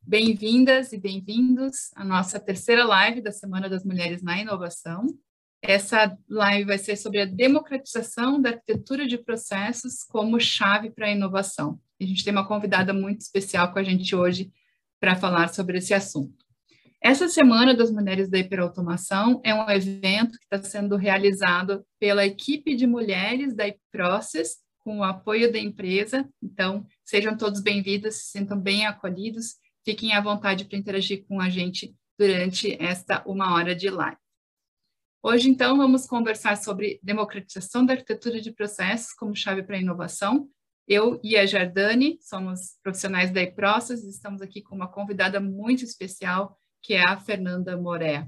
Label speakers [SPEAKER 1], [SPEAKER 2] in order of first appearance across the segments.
[SPEAKER 1] Bem-vindas e bem-vindos à nossa terceira live da Semana das Mulheres na Inovação. Essa live vai ser sobre a democratização da arquitetura de processos como chave para a inovação. A gente tem uma convidada muito especial com a gente hoje para falar sobre esse assunto. Essa Semana das Mulheres da Hiperautomação é um evento que está sendo realizado pela equipe de mulheres da iProcess, com o apoio da empresa. Então, sejam todos bem-vindos, se sintam bem acolhidos, fiquem à vontade para interagir com a gente durante esta 1 hora de live. Hoje, então, vamos conversar sobre democratização da arquitetura de processos como chave para a inovação. Eu e a Jardane somos profissionais da iProcess e estamos aqui com uma convidada muito especial, que é a Fernanda Moré.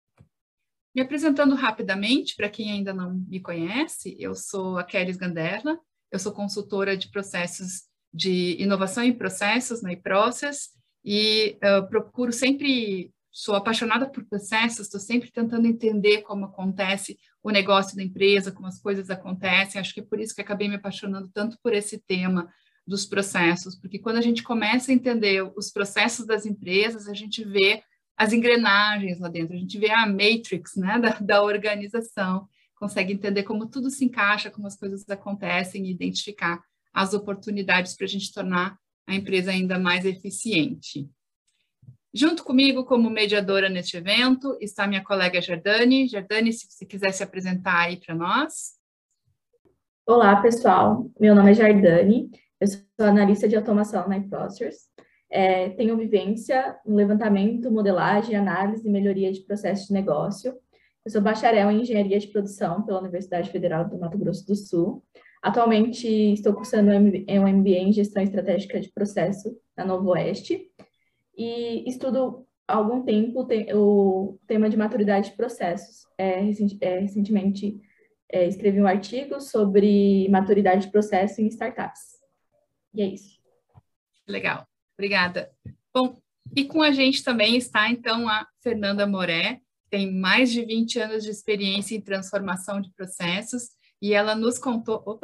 [SPEAKER 1] Me apresentando rapidamente, para quem ainda não me conhece, eu sou a Kelly Ganderla, eu sou consultora de processos de inovação em processos na iProcess e procuro sempre, sou apaixonada por processos, estou sempre tentando entender como acontece o negócio da empresa, como as coisas acontecem, acho que é por isso que acabei me apaixonando tanto por esse tema dos processos, porque quando a gente começa a entender os processos das empresas, a gente vê as engrenagens lá dentro, a gente vê a matrix, né, da organização, consegue entender como tudo se encaixa, como as coisas acontecem e identificar as oportunidades para a gente tornar a empresa ainda mais eficiente. Junto comigo, como mediadora neste evento, está minha colega Jardane. Jardane, se você quiser se apresentar aí para nós.
[SPEAKER 2] Olá, pessoal. Meu nome é Jardane, eu sou analista de automação na iProcess. Tenho vivência no levantamento, modelagem, análise e melhoria de processos de negócio. Eu sou bacharel em engenharia de produção pela Universidade Federal do Mato Grosso do Sul. Atualmente estou cursando um MBA em gestão estratégica de processo na Novo Oeste e estudo há algum tempo o tema de maturidade de processos. Recentemente escrevi um artigo sobre maturidade de processo em startups. E é isso.
[SPEAKER 1] Legal, obrigada. Bom, e com a gente também está, então, a Fernanda Moré, tem mais de 20 anos de experiência em transformação de processos, e ela nos contou,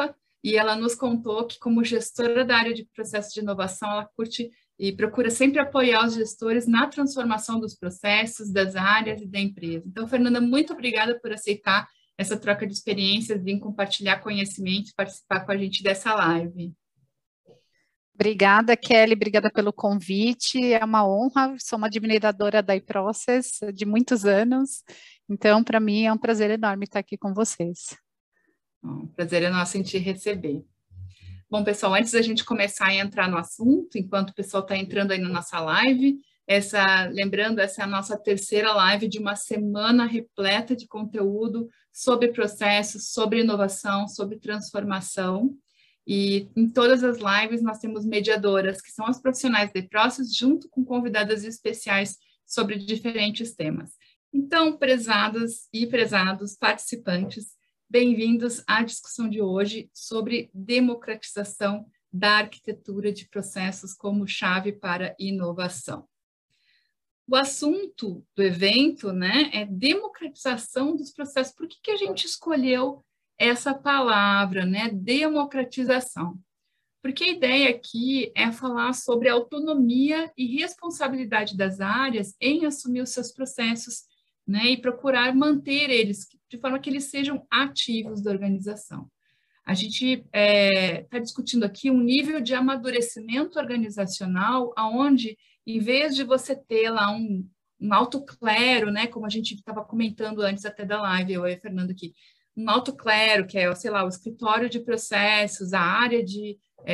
[SPEAKER 1] que como gestora da área de processos de inovação, ela curte e procura sempre apoiar os gestores na transformação dos processos, das áreas e da empresa. Então, Fernanda, muito obrigada por aceitar essa troca de experiências, vir compartilhar conhecimento e participar com a gente dessa live.
[SPEAKER 3] Obrigada, Kelly, obrigada pelo convite, é uma honra, sou uma admiradora da iProcess de muitos anos, então, para mim, é um prazer enorme estar aqui com vocês.
[SPEAKER 1] Bom, prazer é nosso em te receber. Bom, pessoal, antes da gente começar a entrar no assunto, enquanto o pessoal está entrando aí na nossa live, lembrando, essa é a nossa terceira live de uma semana repleta de conteúdo sobre processos, sobre inovação, sobre transformação. E em todas as lives nós temos mediadoras, que são as profissionais da iProcess, junto com convidadas especiais sobre diferentes temas. Então, prezadas e prezados participantes, bem-vindos à discussão de hoje sobre democratização da arquitetura de processos como chave para inovação. O assunto do evento, né, é democratização dos processos. Por que a gente escolheu essa palavra, né, democratização? Porque a ideia aqui é falar sobre a autonomia e responsabilidade das áreas em assumir os seus processos, né, e procurar manter eles de forma que eles sejam ativos da organização. A gente está discutindo aqui um nível de amadurecimento organizacional onde, em vez de você ter lá um alto clero, né, como a gente estava comentando antes até da live, eu e a Fernanda aqui, um alto clero, que é, sei lá, o escritório de processos, a área de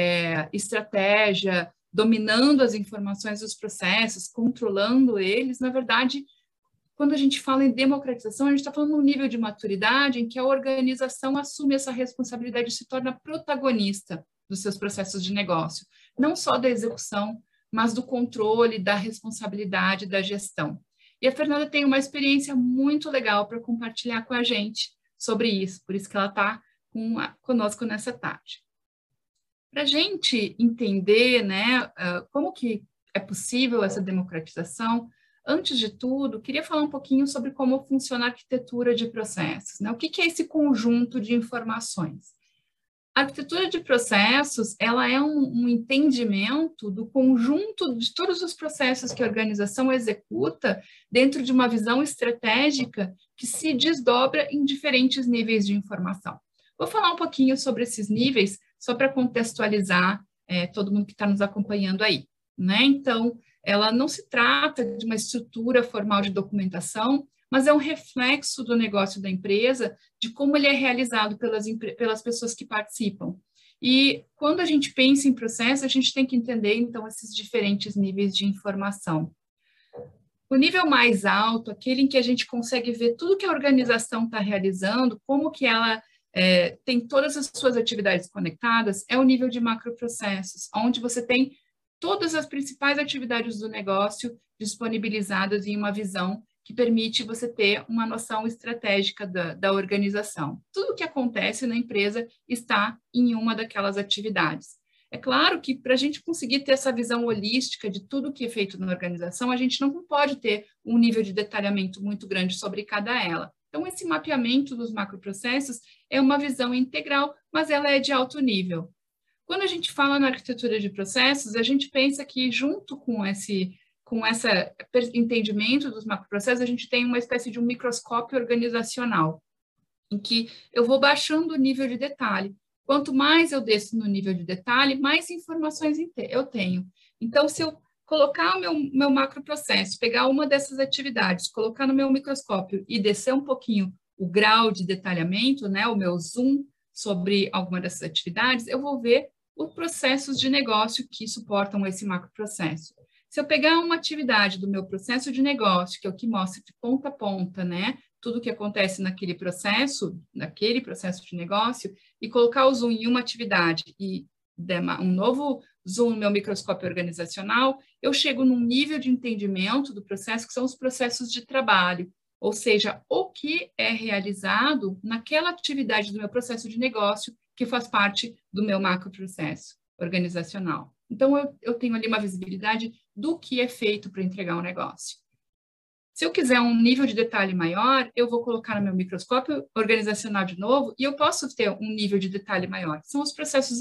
[SPEAKER 1] estratégia, dominando as informações dos processos, controlando eles, na verdade, quando a gente fala em democratização, a gente está falando de um nível de maturidade em que a organização assume essa responsabilidade e se torna protagonista dos seus processos de negócio, não só da execução, mas do controle, da responsabilidade, da gestão. E a Fernanda tem uma experiência muito legal para compartilhar com a gente sobre isso, por isso que ela está conosco nessa tarde. Para a gente entender, né, como que é possível essa democratização, antes de tudo, queria falar um pouquinho sobre como funciona a arquitetura de processos, né? O que é esse conjunto de informações? A arquitetura de processos, ela é um entendimento do conjunto de todos os processos que a organização executa dentro de uma visão estratégica que se desdobra em diferentes níveis de informação. Vou falar um pouquinho sobre esses níveis, só para contextualizar todo mundo que está nos acompanhando aí, né? Então, ela não se trata de uma estrutura formal de documentação, mas é um reflexo do negócio da empresa, de como ele é realizado pelas pessoas que participam. E quando a gente pensa em processo, a gente tem que entender, então, esses diferentes níveis de informação. O nível mais alto, aquele em que a gente consegue ver tudo que a organização está realizando, como que ela tem todas as suas atividades conectadas, é o nível de macroprocessos, onde você tem todas as principais atividades do negócio disponibilizadas em uma visão que permite você ter uma noção estratégica da organização. Tudo o que acontece na empresa está em uma daquelas atividades. É claro que para a gente conseguir ter essa visão holística de tudo que é feito na organização, a gente não pode ter um nível de detalhamento muito grande sobre cada ela. Então, esse mapeamento dos macroprocessos é uma visão integral, mas ela é de alto nível. Quando a gente fala na arquitetura de processos, a gente pensa que junto com esse entendimento dos macroprocessos, a gente tem uma espécie de um microscópio organizacional, em que eu vou baixando o nível de detalhe. Quanto mais eu desço no nível de detalhe, mais informações eu tenho. Então, se eu colocar o meu macroprocesso, pegar uma dessas atividades, colocar no meu microscópio e descer um pouquinho o grau de detalhamento, né, o meu zoom sobre alguma dessas atividades, eu vou ver os processos de negócio que suportam esse macroprocesso. Se eu pegar uma atividade do meu processo de negócio, que é o que mostra de ponta a ponta, né, tudo o que acontece naquele processo de negócio, e colocar o zoom em uma atividade e der um novo zoom no meu microscópio organizacional, eu chego num nível de entendimento do processo que são os processos de trabalho, ou seja, o que é realizado naquela atividade do meu processo de negócio que faz parte do meu macroprocesso organizacional. Então, eu tenho ali uma visibilidade do que é feito para entregar um negócio. Se eu quiser um nível de detalhe maior, eu vou colocar no meu microscópio organizacional de novo e eu posso ter um nível de detalhe maior. São os processos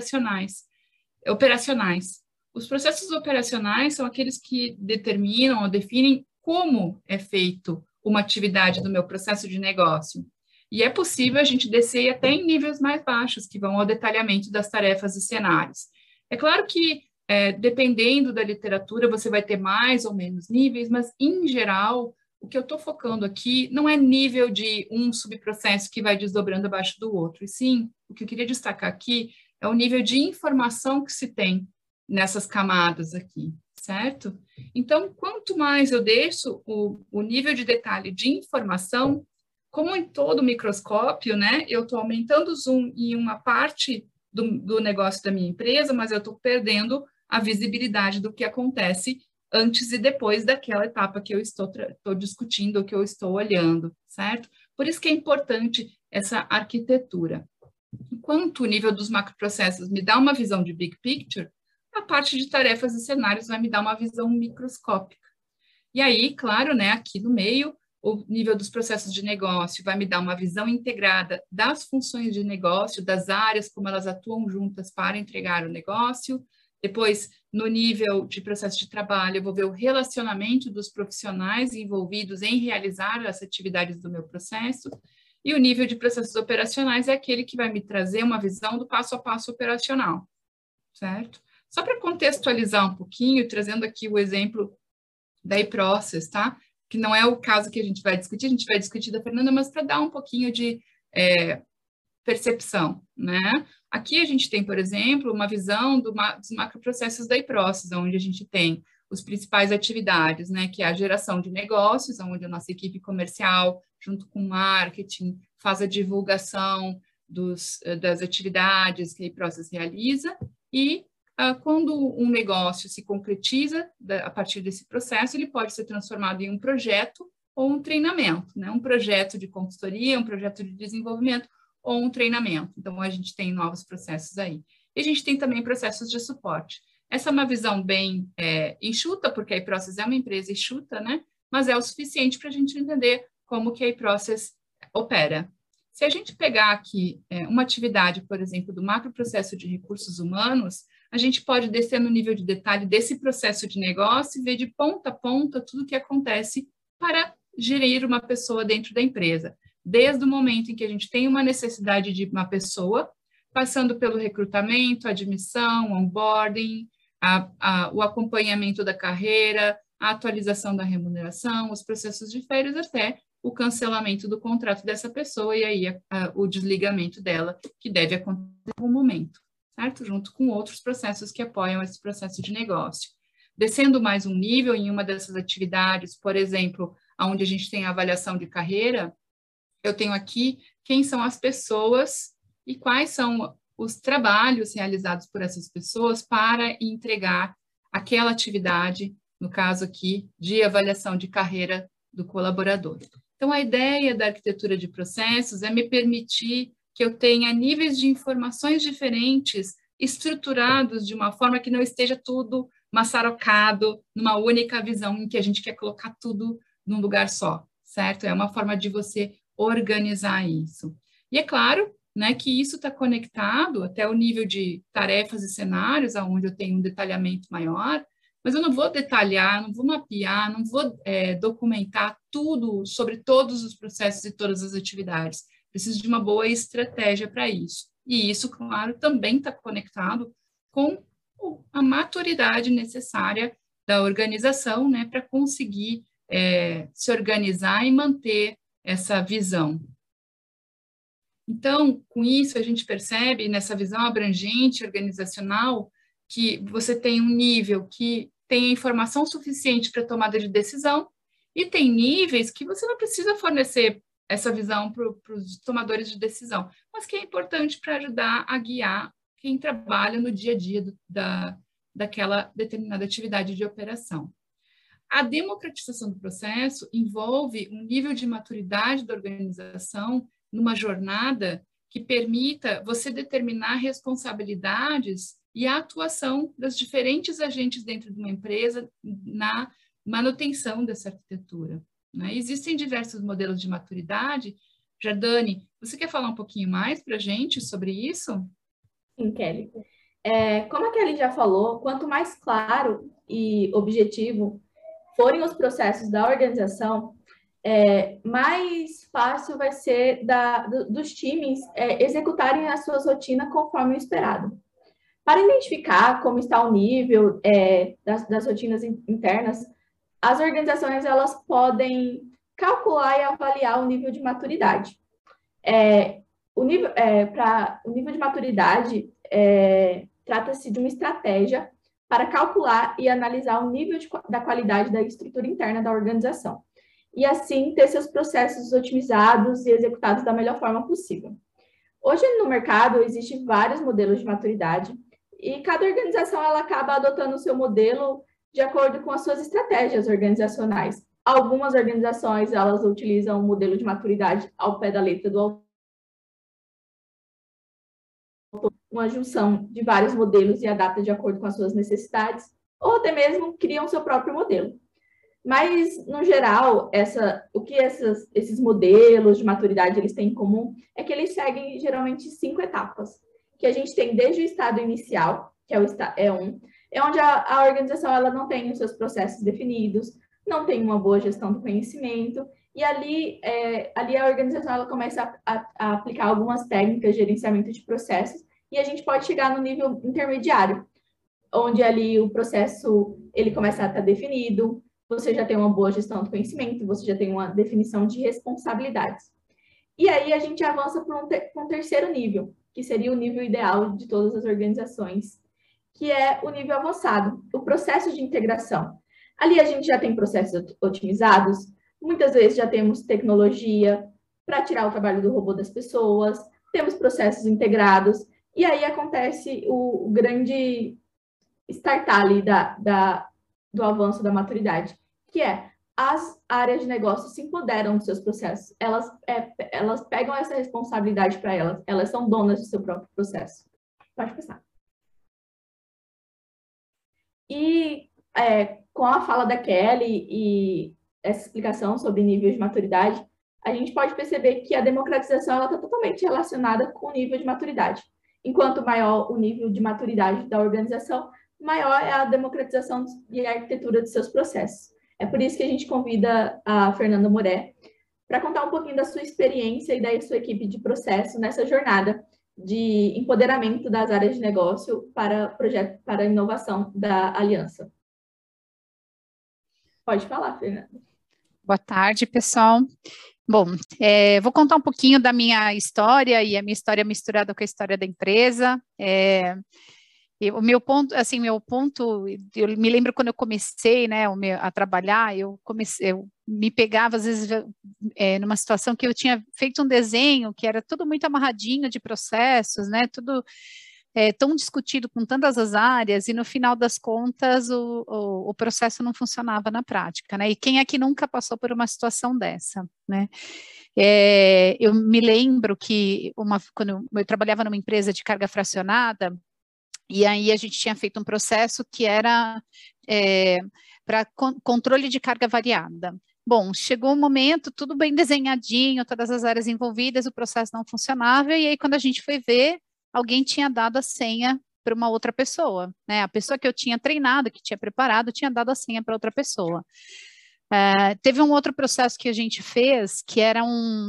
[SPEAKER 1] operacionais. Os processos operacionais são aqueles que determinam ou definem como é feito uma atividade do meu processo de negócio. E é possível a gente descer até em níveis mais baixos, que vão ao detalhamento das tarefas e cenários. É claro que, dependendo da literatura, você vai ter mais ou menos níveis, mas, em geral, o que eu estou focando aqui não é nível de um subprocesso que vai desdobrando abaixo do outro, e sim, o que eu queria destacar aqui é o nível de informação que se tem nessas camadas aqui, certo? Então, quanto mais eu desço o nível de detalhe de informação, como em todo microscópio, né, eu estou aumentando o zoom em uma parte do negócio da minha empresa, mas eu estou perdendo a visibilidade do que acontece antes e depois daquela etapa que eu estou discutindo, que eu estou olhando, certo? Por isso que é importante essa arquitetura. Enquanto o nível dos macroprocessos me dá uma visão de big picture, a parte de tarefas e cenários vai me dar uma visão microscópica. E aí, claro, né, aqui no meio, o nível dos processos de negócio vai me dar uma visão integrada das funções de negócio, das áreas, como elas atuam juntas para entregar o negócio. Depois, no nível de processo de trabalho, eu vou ver o relacionamento dos profissionais envolvidos em realizar as atividades do meu processo. E o nível de processos operacionais é aquele que vai me trazer uma visão do passo a passo operacional, certo? Só para contextualizar um pouquinho, trazendo aqui o exemplo da iProcess, tá? Que não é o caso que a gente vai discutir da Fernanda, mas para dar um pouquinho de percepção, né? Aqui a gente tem, por exemplo, uma visão dos macroprocessos da iProcess, onde a gente tem as principais atividades, né? Que é a geração de negócios, onde a nossa equipe comercial, junto com marketing, faz a divulgação das atividades que a iProcess realiza e quando um negócio se concretiza a partir desse processo, ele pode ser transformado em um projeto ou um treinamento, né? Um projeto de consultoria, um projeto de desenvolvimento ou um treinamento. Então, a gente tem novos processos aí. E a gente tem também processos de suporte. Essa é uma visão bem enxuta, porque a iProcess é uma empresa enxuta, né? Mas é o suficiente para a gente entender como que a iProcess opera. Se a gente pegar aqui uma atividade, por exemplo, do macroprocesso de recursos humanos, a gente pode descer no nível de detalhe desse processo de negócio e ver de ponta a ponta tudo o que acontece para gerir uma pessoa dentro da empresa. Desde o momento em que a gente tem uma necessidade de uma pessoa, passando pelo recrutamento, admissão, onboarding, o acompanhamento da carreira, a atualização da remuneração, os processos de férias, até o cancelamento do contrato dessa pessoa e aí o desligamento dela, que deve acontecer em algum momento, certo? Junto com outros processos que apoiam esse processo de negócio. Descendo mais um nível em uma dessas atividades, por exemplo, onde a gente tem a avaliação de carreira, eu tenho aqui quem são as pessoas e quais são os trabalhos realizados por essas pessoas para entregar aquela atividade, no caso aqui, de avaliação de carreira do colaborador. Então, a ideia da arquitetura de processos é me permitir que eu tenha níveis de informações diferentes, estruturados de uma forma que não esteja tudo maçarocado numa única visão em que a gente quer colocar tudo num lugar só, certo? É uma forma de você organizar isso. E é claro, né, que isso está conectado até o nível de tarefas e cenários, onde eu tenho um detalhamento maior, mas eu não vou detalhar, não vou mapear, não vou documentar tudo sobre todos os processos e todas as atividades. Preciso de uma boa estratégia para isso. E isso, claro, também está conectado com a maturidade necessária da organização, né, para conseguir se organizar e manter essa visão. Então, com isso, a gente percebe, nessa visão abrangente, organizacional, que você tem um nível que tem a informação suficiente para tomada de decisão e tem níveis que você não precisa fornecer essa visão para os tomadores de decisão, mas que é importante para ajudar a guiar quem trabalha no dia a dia daquela determinada atividade de operação. A democratização do processo envolve um nível de maturidade da organização numa jornada que permita você determinar responsabilidades e a atuação dos diferentes agentes dentro de uma empresa na manutenção dessa arquitetura, né? Existem diversos modelos de maturidade. Jardane, você quer falar um pouquinho mais para a gente sobre isso?
[SPEAKER 2] Sim, Kelly. Como a Kelly já falou, quanto mais claro e objetivo forem os processos da organização, mais fácil vai ser dos times executarem as suas rotinas conforme o esperado. Para identificar como está o nível das rotinas internas, as organizações elas podem calcular e avaliar o nível de maturidade. O nível de maturidade trata-se de uma estratégia para calcular e analisar o nível da qualidade da estrutura interna da organização e assim ter seus processos otimizados e executados da melhor forma possível. Hoje no mercado existem vários modelos de maturidade e cada organização ela acaba adotando o seu modelo de acordo com as suas estratégias organizacionais. Algumas organizações elas utilizam o modelo de maturidade ao pé da letra do autor, uma junção de vários modelos e adapta de acordo com as suas necessidades, ou até mesmo criam seu próprio modelo. Mas, no geral, o que esses modelos de maturidade eles têm em comum é que eles seguem, geralmente, 5 etapas, que a gente tem desde o estado inicial, que é o E1, onde a organização ela não tem os seus processos definidos, não tem uma boa gestão do conhecimento, e ali a organização ela começa a aplicar algumas técnicas de gerenciamento de processos, e a gente pode chegar no nível intermediário, onde ali o processo ele começa a estar definido, você já tem uma boa gestão do conhecimento, você já tem uma definição de responsabilidades. E aí a gente avança para um terceiro nível, que seria o nível ideal de todas as organizações, que é o nível avançado, o processo de integração. Ali a gente já tem processos otimizados, muitas vezes já temos tecnologia para tirar o trabalho do robô das pessoas, temos processos integrados, e aí acontece o grande start ali do avanço da maturidade, que é as áreas de negócio se empoderam dos seus processos, elas pegam essa responsabilidade para elas são donas do seu próprio processo. Pode passar. E com a fala da Kelly e essa explicação sobre nível de maturidade, a gente pode perceber que a democratização está totalmente relacionada com o nível de maturidade. Enquanto maior o nível de maturidade da organização, maior é a democratização e a arquitetura de seus processos. É por isso que a gente convida a Fernanda Moré para contar um pouquinho da sua experiência e da sua equipe de processo nessa jornada de empoderamento das áreas de negócio para a inovação da Aliança. Pode falar, Fernanda.
[SPEAKER 3] Boa tarde, pessoal. Bom, vou contar um pouquinho da minha história e a minha história misturada com a história da empresa. O meu ponto, assim, eu me lembro quando eu comecei, né, a trabalhar, eu me pegava, às vezes, numa situação que eu tinha feito um desenho que era tudo muito amarradinho de processos, né, tudo tão discutido com tantas as áreas, e no final das contas o processo não funcionava na prática, né, e quem é que nunca passou por uma situação dessa, né? Eu me lembro que quando eu trabalhava numa empresa de carga fracionada, e aí a gente tinha feito um processo que era para controle de carga variada. Bom, chegou um momento, tudo bem desenhadinho, todas as áreas envolvidas, o processo não funcionava, e aí quando a gente foi ver, alguém tinha dado a senha para uma outra pessoa, né? A pessoa que eu tinha treinado, que tinha preparado, tinha dado a senha para outra pessoa. Teve um outro processo que a gente fez, que era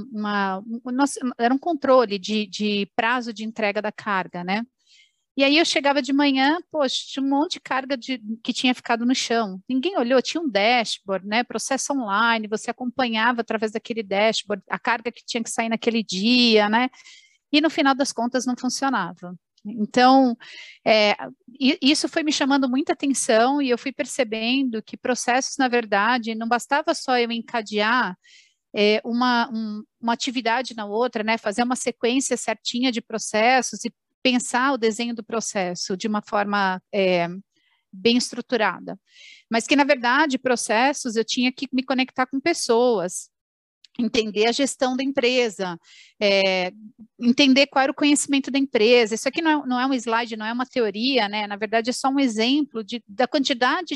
[SPEAKER 3] era um controle de prazo de entrega da carga, né? E aí eu chegava de manhã, poxa, tinha um monte de carga que tinha ficado no chão. Ninguém olhou, tinha um dashboard, né? Processo online, você acompanhava através daquele dashboard a carga que tinha que sair naquele dia, né? E no final das contas não funcionava. Então, isso foi me chamando muita atenção e eu fui percebendo que processos, na verdade, não bastava só eu encadear uma atividade na outra, né? Fazer uma sequência certinha de processos e pensar o desenho do processo de uma forma bem estruturada. Mas que, na verdade, processos, eu tinha que me conectar com pessoas, entender a gestão da empresa, entender qual era o conhecimento da empresa. Isso aqui não é um slide, não é uma teoria, né? Na verdade, é só um exemplo da quantidade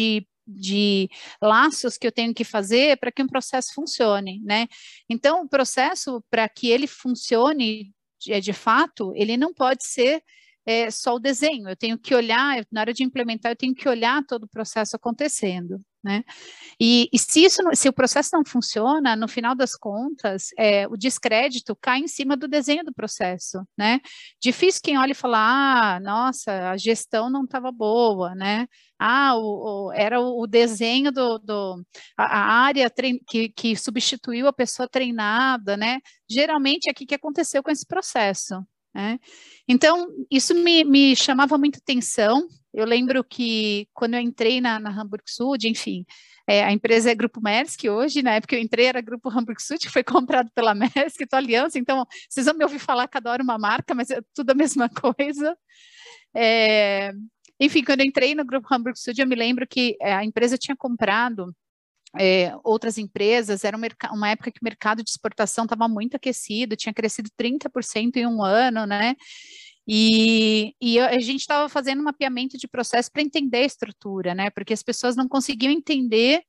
[SPEAKER 3] de laços que eu tenho que fazer para que um processo funcione, né? Então, o processo, para que ele funcione de fato, ele não pode ser só o desenho. Eu tenho que olhar, na hora de implementar, eu tenho que olhar todo o processo acontecendo, né? E se o processo não funciona, no final das contas, o descrédito cai em cima do desenho do processo, né? Difícil quem olha e fala, nossa, a gestão não estava boa, né? Era o desenho a área que substituiu a pessoa treinada, né? Geralmente é o que aconteceu com esse processo, né? Então, isso me chamava muita atenção. Eu lembro que quando eu entrei na Hamburg Süd, enfim, a empresa é Grupo Maersk hoje, na época que eu entrei era Grupo Hamburg Süd, que foi comprado pela Maersk, então Aliança, então vocês vão me ouvir falar cada hora uma marca, mas é tudo a mesma coisa. Enfim, quando eu entrei no Grupo Hamburg Süd, eu me lembro que a empresa tinha comprado outras empresas, era uma época que o mercado de exportação estava muito aquecido, tinha crescido 30% em um ano, né? E a gente estava fazendo um mapeamento de processo para entender a estrutura, né? Porque as pessoas não conseguiam entender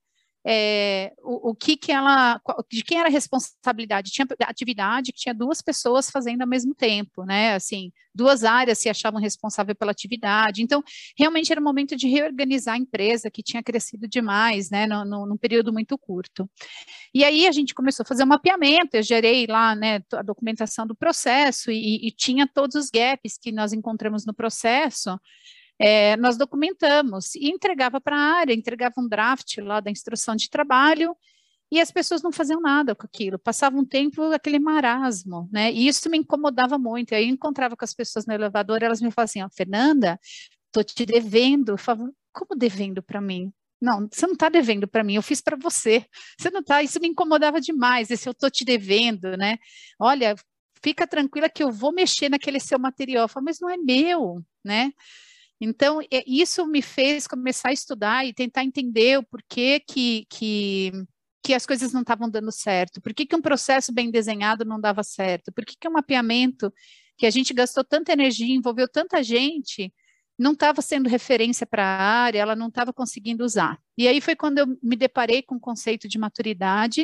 [SPEAKER 3] de quem era a responsabilidade. Tinha atividade que tinha duas pessoas fazendo ao mesmo tempo, né? Assim, duas áreas se achavam responsáveis pela atividade. Então, realmente era um momento de reorganizar a empresa que tinha crescido demais, né? Num período muito curto. E aí a gente começou a fazer um mapeamento, eu gerei lá, né, a documentação do processo e tinha todos os gaps que nós encontramos no processo. Nós documentamos e entregava para a área, entregava um draft lá da instrução de trabalho e as pessoas não faziam nada com aquilo, passava um tempo aquele marasmo, né? E isso me incomodava muito. Aí eu encontrava com as pessoas no elevador, elas me falavam assim, Fernanda, estou te devendo. Eu falava, como devendo para mim? Não, você não está devendo para mim, eu fiz para você. Você não está, isso me incomodava demais, esse eu estou te devendo, né? Olha, fica tranquila que eu vou mexer naquele seu material. Eu falo, mas não é meu, né? Então, isso me fez começar a estudar e tentar entender o porquê que as coisas não estavam dando certo, por que um processo bem desenhado não dava certo, por que um mapeamento que a gente gastou tanta energia, envolveu tanta gente, não estava sendo referência para a área, ela não estava conseguindo usar. E aí foi quando eu me deparei com o conceito de maturidade,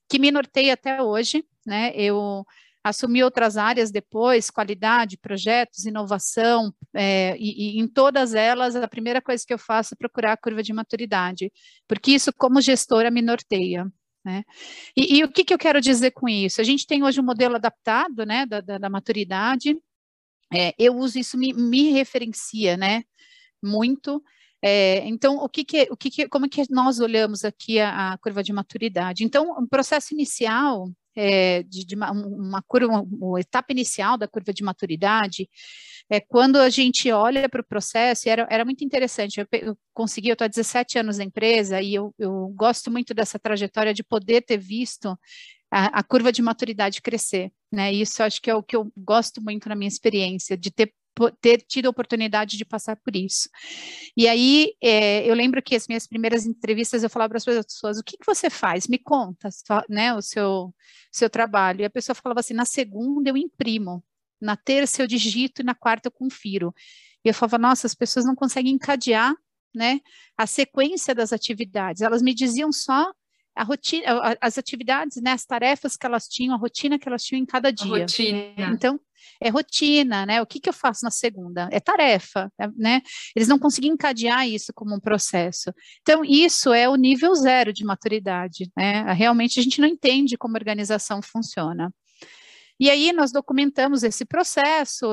[SPEAKER 3] que me norteia até hoje, né? Eu assumi outras áreas depois, qualidade, projetos, inovação, e em todas elas, a primeira coisa que eu faço é procurar a curva de maturidade, porque isso, como gestora, me norteia, né? E o que eu quero dizer com isso? A gente tem hoje um modelo adaptado, né, da maturidade, eu uso isso, me referencia, né, muito. Então, como que nós olhamos aqui a curva de maturidade? Então, um processo inicial, de uma curva, uma etapa inicial da curva de maturidade, quando a gente olha para o processo, era muito interessante, eu estou há 17 anos na empresa, e eu gosto muito dessa trajetória de poder ter visto a curva de maturidade crescer, né? Isso acho que é o que eu gosto muito na minha experiência, de ter tido a oportunidade de passar por isso. E aí, eu lembro que as minhas primeiras entrevistas eu falava para as pessoas, o que você faz? Me conta, né, o seu trabalho. E a pessoa falava assim, na segunda eu imprimo, na terça eu digito e na quarta eu confiro. E eu falava, nossa, as pessoas não conseguem encadear, né, a sequência das atividades. Elas me diziam só a rotina, as atividades, né, as tarefas que elas tinham, a rotina que elas tinham em cada dia.
[SPEAKER 1] A rotina.
[SPEAKER 3] Então, é rotina, né? O que eu faço na segunda? É tarefa, né? Eles não conseguiam encadear isso como um processo. Então, isso é o nível 0 de maturidade, né? Realmente a gente não entende como a organização funciona. E aí nós documentamos esse processo,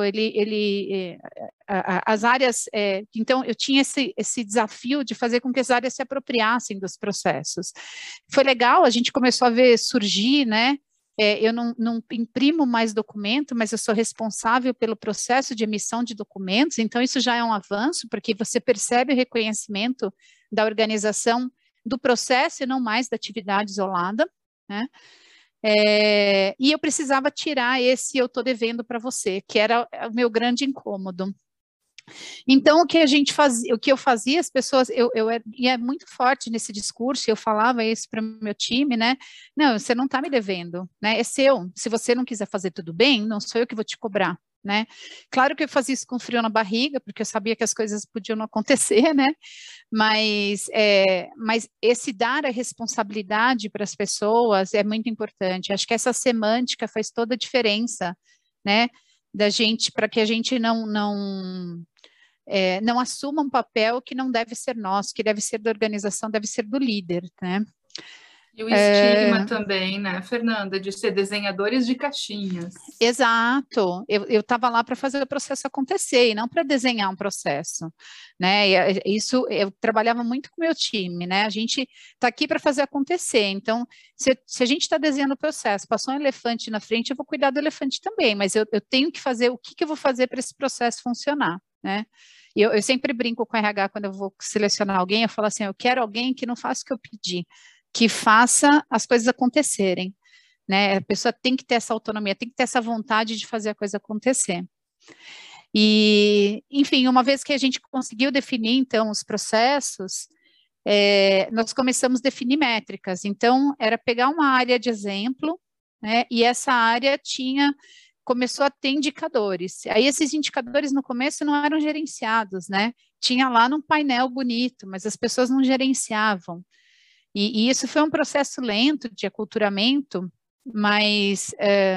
[SPEAKER 3] as áreas, então eu tinha esse desafio de fazer com que as áreas se apropriassem dos processos. Foi legal, a gente começou a ver surgir, né? Eu não imprimo mais documento, mas eu sou responsável pelo processo de emissão de documentos, então isso já é um avanço, porque você percebe o reconhecimento da organização do processo e não mais da atividade isolada, né? E eu precisava tirar esse eu estou devendo para você, que era o meu grande incômodo. Então, o que a gente fazia, o que eu fazia, as pessoas, eu ia muito forte nesse discurso, eu falava isso para o meu time, né? Não, você não está me devendo, né? É seu. Se você não quiser fazer tudo bem, não sou eu que vou te cobrar, né? Claro que eu fazia isso com frio na barriga, porque eu sabia que as coisas podiam não acontecer, né? Mas esse dar a responsabilidade para as pessoas é muito importante. Acho que essa semântica faz toda a diferença, né? Da gente, para que a gente não assuma um papel que não deve ser nosso, que deve ser da organização, deve ser do líder, né?
[SPEAKER 1] E o estigma também, né, Fernanda, de ser desenhadores de caixinhas.
[SPEAKER 3] Exato. Eu estava lá para fazer o processo acontecer e não para desenhar um processo, né? E isso eu trabalhava muito com o meu time, né? A gente está aqui para fazer acontecer. Então, se a gente está desenhando o processo, passou um elefante na frente, eu vou cuidar do elefante também, mas eu tenho que fazer o que eu vou fazer para esse processo funcionar, né? E eu sempre brinco com o RH quando eu vou selecionar alguém, eu falo assim, eu quero alguém que não faça o que eu pedi, que faça as coisas acontecerem, né? A pessoa tem que ter essa autonomia, tem que ter essa vontade de fazer a coisa acontecer. E, enfim, uma vez que a gente conseguiu definir, então, os processos, nós começamos a definir métricas. Então, era pegar uma área de exemplo, né? E essa área começou a ter indicadores. Aí, esses indicadores, no começo, não eram gerenciados, né? Tinha lá num painel bonito, mas as pessoas não gerenciavam. E isso foi um processo lento de aculturamento, mas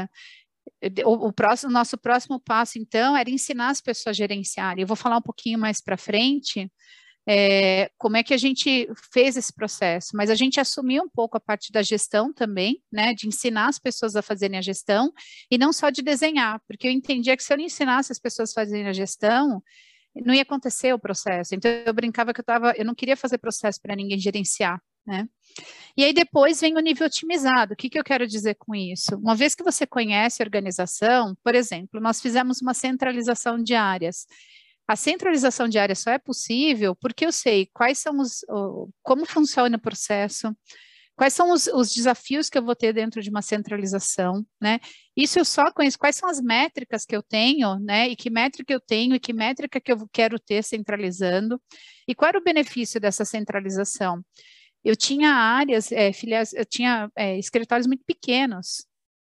[SPEAKER 3] nosso próximo passo, então, era ensinar as pessoas a gerenciarem. Eu vou falar um pouquinho mais para frente como é que a gente fez esse processo, mas a gente assumiu um pouco a parte da gestão também, né, de ensinar as pessoas a fazerem a gestão, e não só de desenhar, porque eu entendia que se eu não ensinasse as pessoas a fazerem a gestão, não ia acontecer o processo. Então, eu brincava que eu não queria fazer processo para ninguém gerenciar, né? E aí depois vem o nível otimizado. O que eu quero dizer com isso? Uma vez que você conhece a organização, por exemplo, nós fizemos uma centralização de áreas. A centralização de áreas só é possível porque eu sei quais são como funciona o processo, quais são os desafios que eu vou ter dentro de uma centralização, né? Isso eu só conheço, quais são as métricas que eu tenho, né? E que métrica eu tenho e que métrica que eu quero ter centralizando, e qual era o benefício dessa centralização? Eu tinha áreas, filiais, eu tinha escritórios muito pequenos,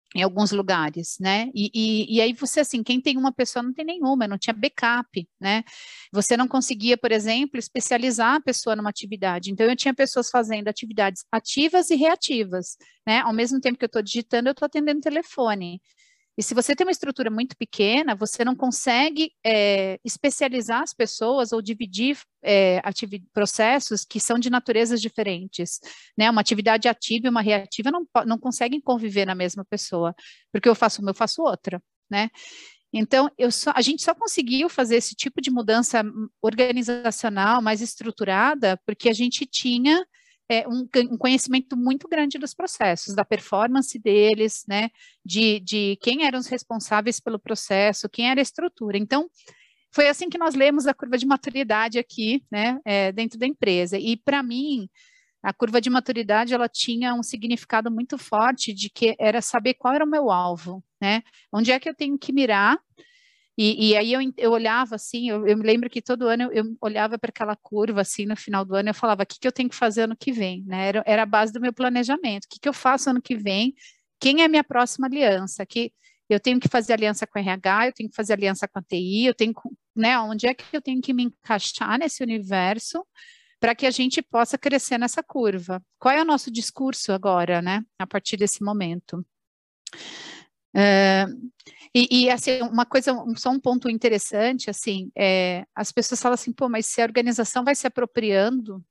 [SPEAKER 3] em alguns lugares, né? E aí você, assim, quem tem uma pessoa não tem nenhuma, não tinha backup, né? Você não conseguia, por exemplo, especializar a pessoa numa atividade. Então, eu tinha pessoas fazendo atividades ativas e reativas, né? Ao mesmo tempo que eu estou digitando, eu estou atendendo telefone. E se você tem uma estrutura muito pequena, você não consegue especializar as pessoas ou dividir processos que são de naturezas diferentes, né? Uma atividade ativa e uma reativa não conseguem conviver na mesma pessoa, porque eu faço uma, eu faço outra, né? Então, a gente só conseguiu fazer esse tipo de mudança organizacional mais estruturada porque a gente tinha um conhecimento muito grande dos processos, da performance deles, né, de quem eram os responsáveis pelo processo, quem era a estrutura. Então, foi assim que nós lemos a curva de maturidade aqui, né, dentro da empresa. E, para mim, a curva de maturidade, ela tinha um significado muito forte de que era saber qual era o meu alvo, né, onde é que eu tenho que mirar. E aí eu olhava assim, eu me lembro que todo ano eu olhava para aquela curva assim no final do ano, eu falava, o que eu tenho que fazer ano que vem, né? Era a base do meu planejamento, o que eu faço ano que vem, quem é a minha próxima aliança, que eu tenho que fazer aliança com a RH, eu tenho que fazer aliança com a TI, eu tenho, né, onde é que eu tenho que me encaixar nesse universo para que a gente possa crescer nessa curva. Qual é o nosso discurso agora, né, a partir desse momento? Assim, uma coisa, só um ponto interessante, assim, as pessoas falam assim, pô, mas se a organização vai se apropriando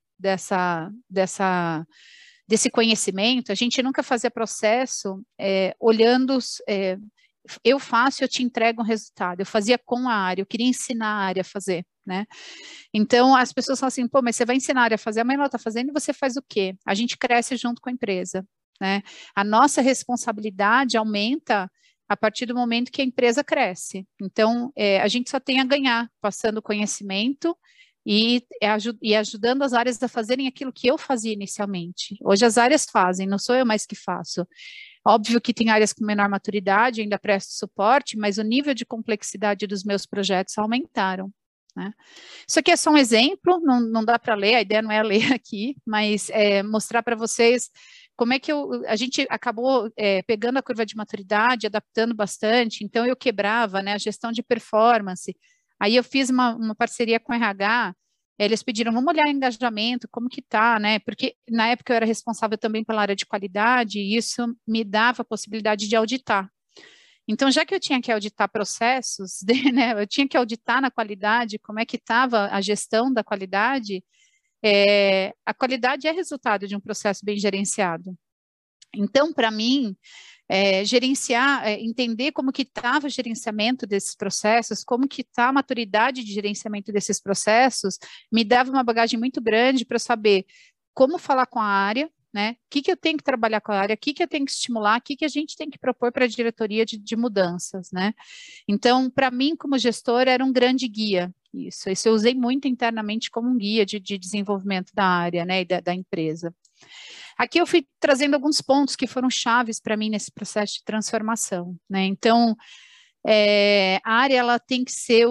[SPEAKER 3] desse conhecimento, a gente nunca fazia processo olhando, eu faço, eu te entrego um resultado, eu fazia com a área, eu queria ensinar a área a fazer, né? Então, as pessoas falam assim, pô, mas você vai ensinar a área a fazer, amanhã ela está fazendo e você faz o quê? A gente cresce junto com a empresa, né? A nossa responsabilidade aumenta a partir do momento que a empresa cresce. Então, a gente só tem a ganhar, passando conhecimento e ajudando as áreas a fazerem aquilo que eu fazia inicialmente. Hoje as áreas fazem, não sou eu mais que faço. Óbvio que tem áreas com menor maturidade, ainda presto suporte, mas o nível de complexidade dos meus projetos aumentaram, né? Isso aqui é só um exemplo, não dá para ler, a ideia não é ler aqui, mas mostrar para vocês como é que a gente acabou pegando a curva de maturidade, adaptando bastante, então eu quebrava, né, a gestão de performance, aí eu fiz uma parceria com a RH, eles pediram, vamos olhar engajamento, como que tá, né, porque na época eu era responsável também pela área de qualidade, e isso me dava a possibilidade de auditar. Então, já que eu tinha que auditar processos, né, eu tinha que auditar na qualidade, como é que estava a gestão da qualidade, a qualidade é resultado de um processo bem gerenciado. Então, para mim, gerenciar, entender como que estava o gerenciamento desses processos, como que está a maturidade de gerenciamento desses processos, me dava uma bagagem muito grande para saber como falar com a área, né? O que eu tenho que trabalhar com a área, o que eu tenho que estimular, o que a gente tem que propor para a diretoria de mudanças, né? Então, para mim, como gestora, era um grande guia. Isso eu usei muito internamente como um guia de desenvolvimento da área, né, e da empresa. Aqui eu fui trazendo alguns pontos que foram chaves para mim nesse processo de transformação, né? Então, a área ela tem que ser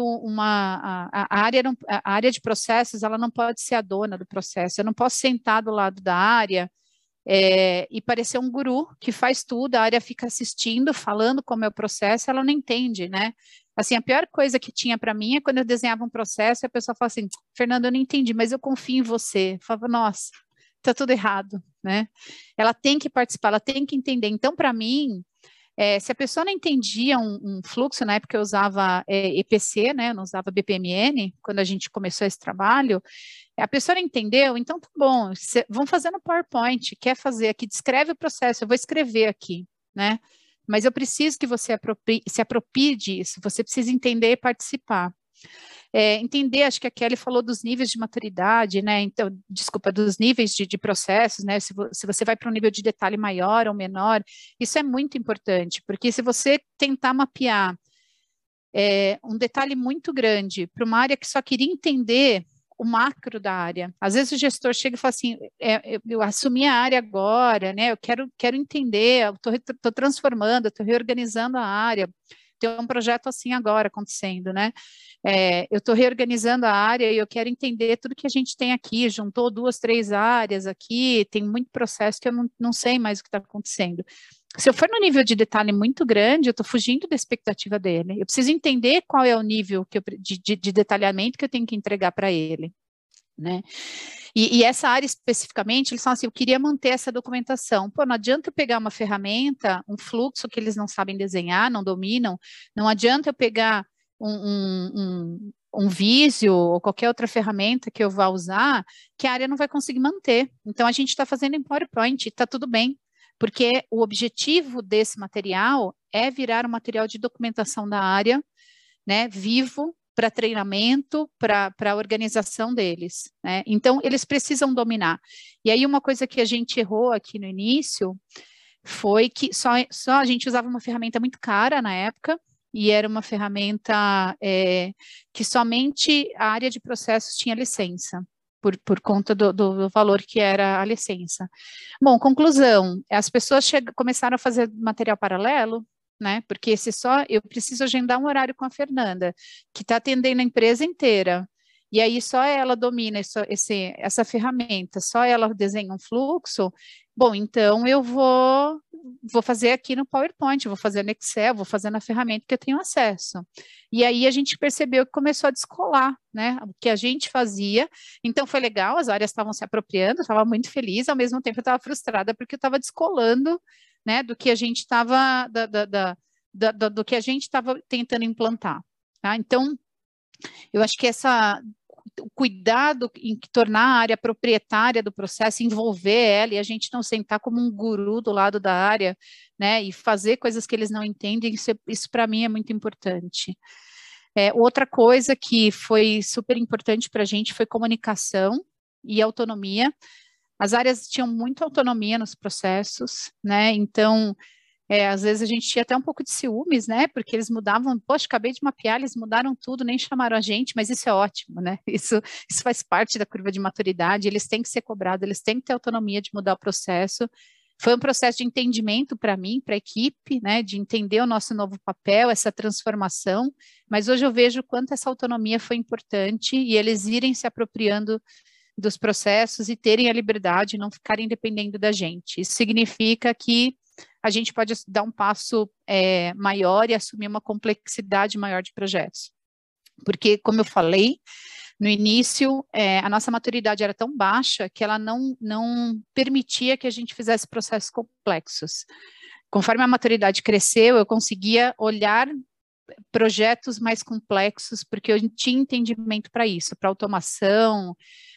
[SPEAKER 3] a área de processos, ela não pode ser a dona do processo. Eu não posso sentar do lado da área e parecer um guru que faz tudo, a área fica assistindo, falando como é o processo, ela não entende, né? Assim, a pior coisa que tinha para mim é quando eu desenhava um processo e a pessoa fala assim, Fernanda, eu não entendi, mas eu confio em você. Eu falava, nossa, tá tudo errado, né? Ela tem que participar, ela tem que entender. Então, para mim, se a pessoa não entendia um fluxo, na época eu usava EPC, né? Eu não usava BPMN, quando a gente começou esse trabalho, a pessoa não entendeu, então tá bom, vamos fazer no PowerPoint, quer fazer aqui, descreve o processo, eu vou escrever aqui, né? Mas eu preciso que você se aproprie disso, você precisa entender e participar. Entender, acho que a Kelly falou dos níveis de maturidade, né? Então, desculpa, dos níveis de processos, né? Se você vai para um nível de detalhe maior ou menor, isso é muito importante, porque se você tentar mapear um detalhe muito grande para uma área que só queria entender o macro da área. Às vezes o gestor chega e fala assim, eu assumi a área agora, né? Eu quero entender, eu estou transformando, estou reorganizando a área, tem um projeto assim agora acontecendo, né? Eu estou reorganizando a área e eu quero entender tudo que a gente tem aqui, juntou 2, 3 áreas aqui, tem muito processo que eu não sei mais o que está acontecendo. Se eu for no nível de detalhe muito grande, eu estou fugindo da expectativa dele. Eu preciso entender qual é o nível de detalhamento que eu tenho que entregar para ele, né? E essa área especificamente, eles falam assim, eu queria manter essa documentação. Pô, não adianta eu pegar uma ferramenta, um fluxo que eles não sabem desenhar, não dominam, não adianta eu pegar um Visio ou qualquer outra ferramenta que eu vá usar, que a área não vai conseguir manter. Então, a gente está fazendo em PowerPoint, está tudo bem, porque o objetivo desse material é virar um material de documentação da área, né, vivo, para treinamento, para a organização deles, né? Então, eles precisam dominar. E aí, uma coisa que a gente errou aqui no início foi que só a gente usava uma ferramenta muito cara na época, e era uma ferramenta que somente a área de processos tinha licença, por conta do valor que era a licença. Bom, conclusão, as pessoas começaram a fazer material paralelo, né? Porque eu preciso agendar um horário com a Fernanda, que está atendendo a empresa inteira, e aí só ela domina essa ferramenta, só ela desenha um fluxo. Bom, então eu vou fazer aqui no PowerPoint, vou fazer no Excel, vou fazer na ferramenta que eu tenho acesso. E aí a gente percebeu que começou a descolar, né? O que a gente fazia. Então foi legal, as áreas estavam se apropriando, eu estava muito feliz, ao mesmo tempo eu estava frustrada porque eu estava descolando, né, do que a gente estava do que a gente estava tentando implantar, tá? Então, eu acho que o cuidado em tornar a área proprietária do processo, envolver ela e a gente não sentar como um guru do lado da área, né, e fazer coisas que eles não entendem, isso para mim é muito importante. Outra coisa que foi super importante para a gente foi comunicação e autonomia. As áreas tinham muita autonomia nos processos, né? Então, às vezes a gente tinha até um pouco de ciúmes, né? Porque eles mudavam, poxa, acabei de mapear, eles mudaram tudo, nem chamaram a gente, mas isso é ótimo, né? Isso faz parte da curva de maturidade, eles têm que ser cobrados, eles têm que ter autonomia de mudar o processo. Foi um processo de entendimento para mim, para a equipe, né? De entender o nosso novo papel, essa transformação, mas hoje eu vejo o quanto essa autonomia foi importante e eles irem se apropriando dos processos e terem a liberdade de não ficarem dependendo da gente. Isso significa que a gente pode dar um passo maior e assumir uma complexidade maior de projetos. Porque, como eu falei, no início, a nossa maturidade era tão baixa que ela não permitia que a gente fizesse processos complexos. Conforme a maturidade cresceu, eu conseguia olhar projetos mais complexos, porque eu tinha entendimento para isso, para automação,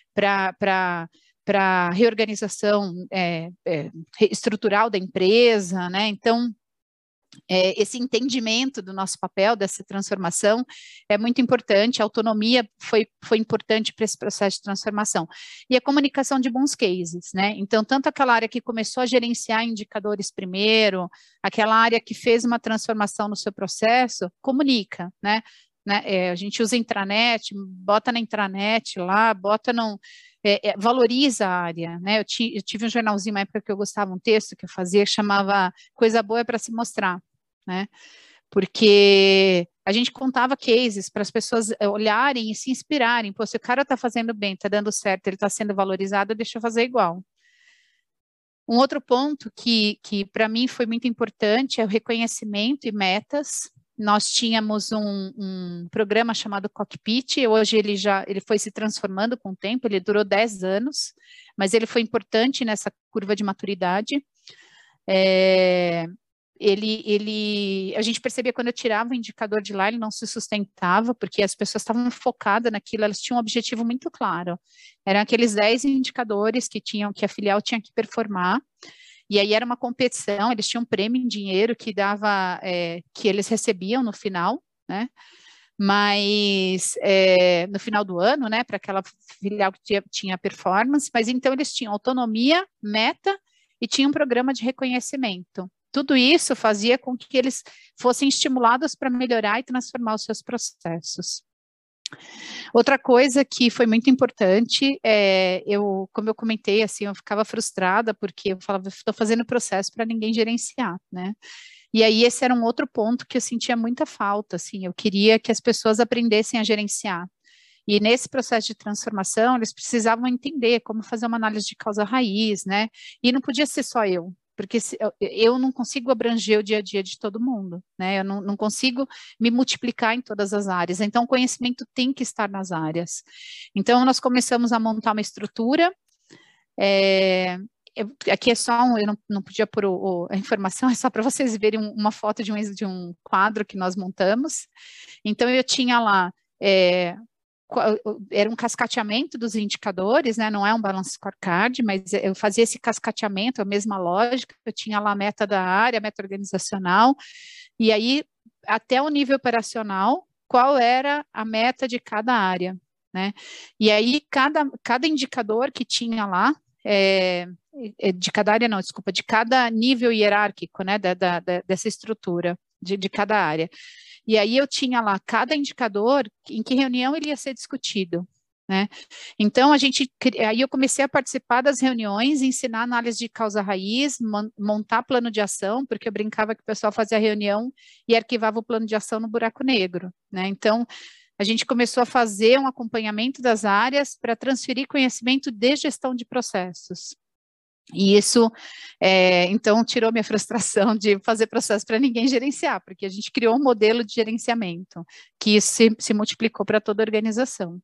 [SPEAKER 3] para reorganização estrutural da empresa, né? Então, esse entendimento do nosso papel, dessa transformação, é muito importante, a autonomia foi importante para esse processo de transformação. E a comunicação de bons cases, né? Então, tanto aquela área que começou a gerenciar indicadores primeiro, aquela área que fez uma transformação no seu processo, comunica, né? A gente usa intranet, bota na intranet lá, valoriza a área, né? Eu tive um jornalzinho, uma época que eu gostava, um texto que eu fazia, que chamava Coisa Boa é para se mostrar, né? Porque a gente contava cases para as pessoas olharem e se inspirarem. Pô, se o cara está fazendo bem, está dando certo, ele está sendo valorizado, deixa eu fazer igual. Um outro ponto que para mim foi muito importante é o reconhecimento e metas. Nós tínhamos um programa chamado Cockpit, hoje ele foi se transformando com o tempo, ele durou 10 anos, mas ele foi importante nessa curva de maturidade. A gente percebia quando eu tirava o indicador de lá, ele não se sustentava, porque as pessoas estavam focadas naquilo, elas tinham um objetivo muito claro. Eram aqueles 10 indicadores que a filial tinha que performar, e aí era uma competição, eles tinham um prêmio em dinheiro que que eles recebiam no final, né? Mas no final do ano, né? Para aquela filial que tinha performance, mas então eles tinham autonomia, meta e tinham um programa de reconhecimento. Tudo isso fazia com que eles fossem estimulados para melhorar e transformar os seus processos. Outra coisa que foi muito importante, como eu comentei, assim, eu ficava frustrada porque eu falava, estou fazendo processo para ninguém gerenciar, né? E aí esse era um outro ponto que eu sentia muita falta, assim, eu queria que as pessoas aprendessem a gerenciar. E nesse processo de transformação, eles precisavam entender como fazer uma análise de causa raiz, né? E não podia ser só eu, porque eu não consigo abranger o dia a dia de todo mundo, né? Eu não consigo me multiplicar em todas as áreas, então o conhecimento tem que estar nas áreas. Então, nós começamos a montar uma estrutura, aqui é só, eu não podia pôr a informação, é só para vocês verem uma foto de um quadro que nós montamos. Então, eu tinha lá, era um cascateamento dos indicadores, né? Não é um balance scorecard, mas eu fazia esse cascateamento, a mesma lógica, eu tinha lá a meta da área, a meta organizacional, e aí, até o nível operacional, qual era a meta de cada área, né? E aí, cada indicador que tinha lá, de cada área, não, desculpa, de cada nível hierárquico, né, dessa estrutura, de cada área. E aí eu tinha lá cada indicador, em que reunião ele ia ser discutido, né? Então, aí eu comecei a participar das reuniões, ensinar análise de causa raiz, montar plano de ação, porque eu brincava que o pessoal fazia reunião e arquivava o plano de ação no buraco negro, né? Então, a gente começou a fazer um acompanhamento das áreas para transferir conhecimento de gestão de processos. E isso, então, tirou minha frustração de fazer processo para ninguém gerenciar, porque a gente criou um modelo de gerenciamento que se multiplicou para toda a organização.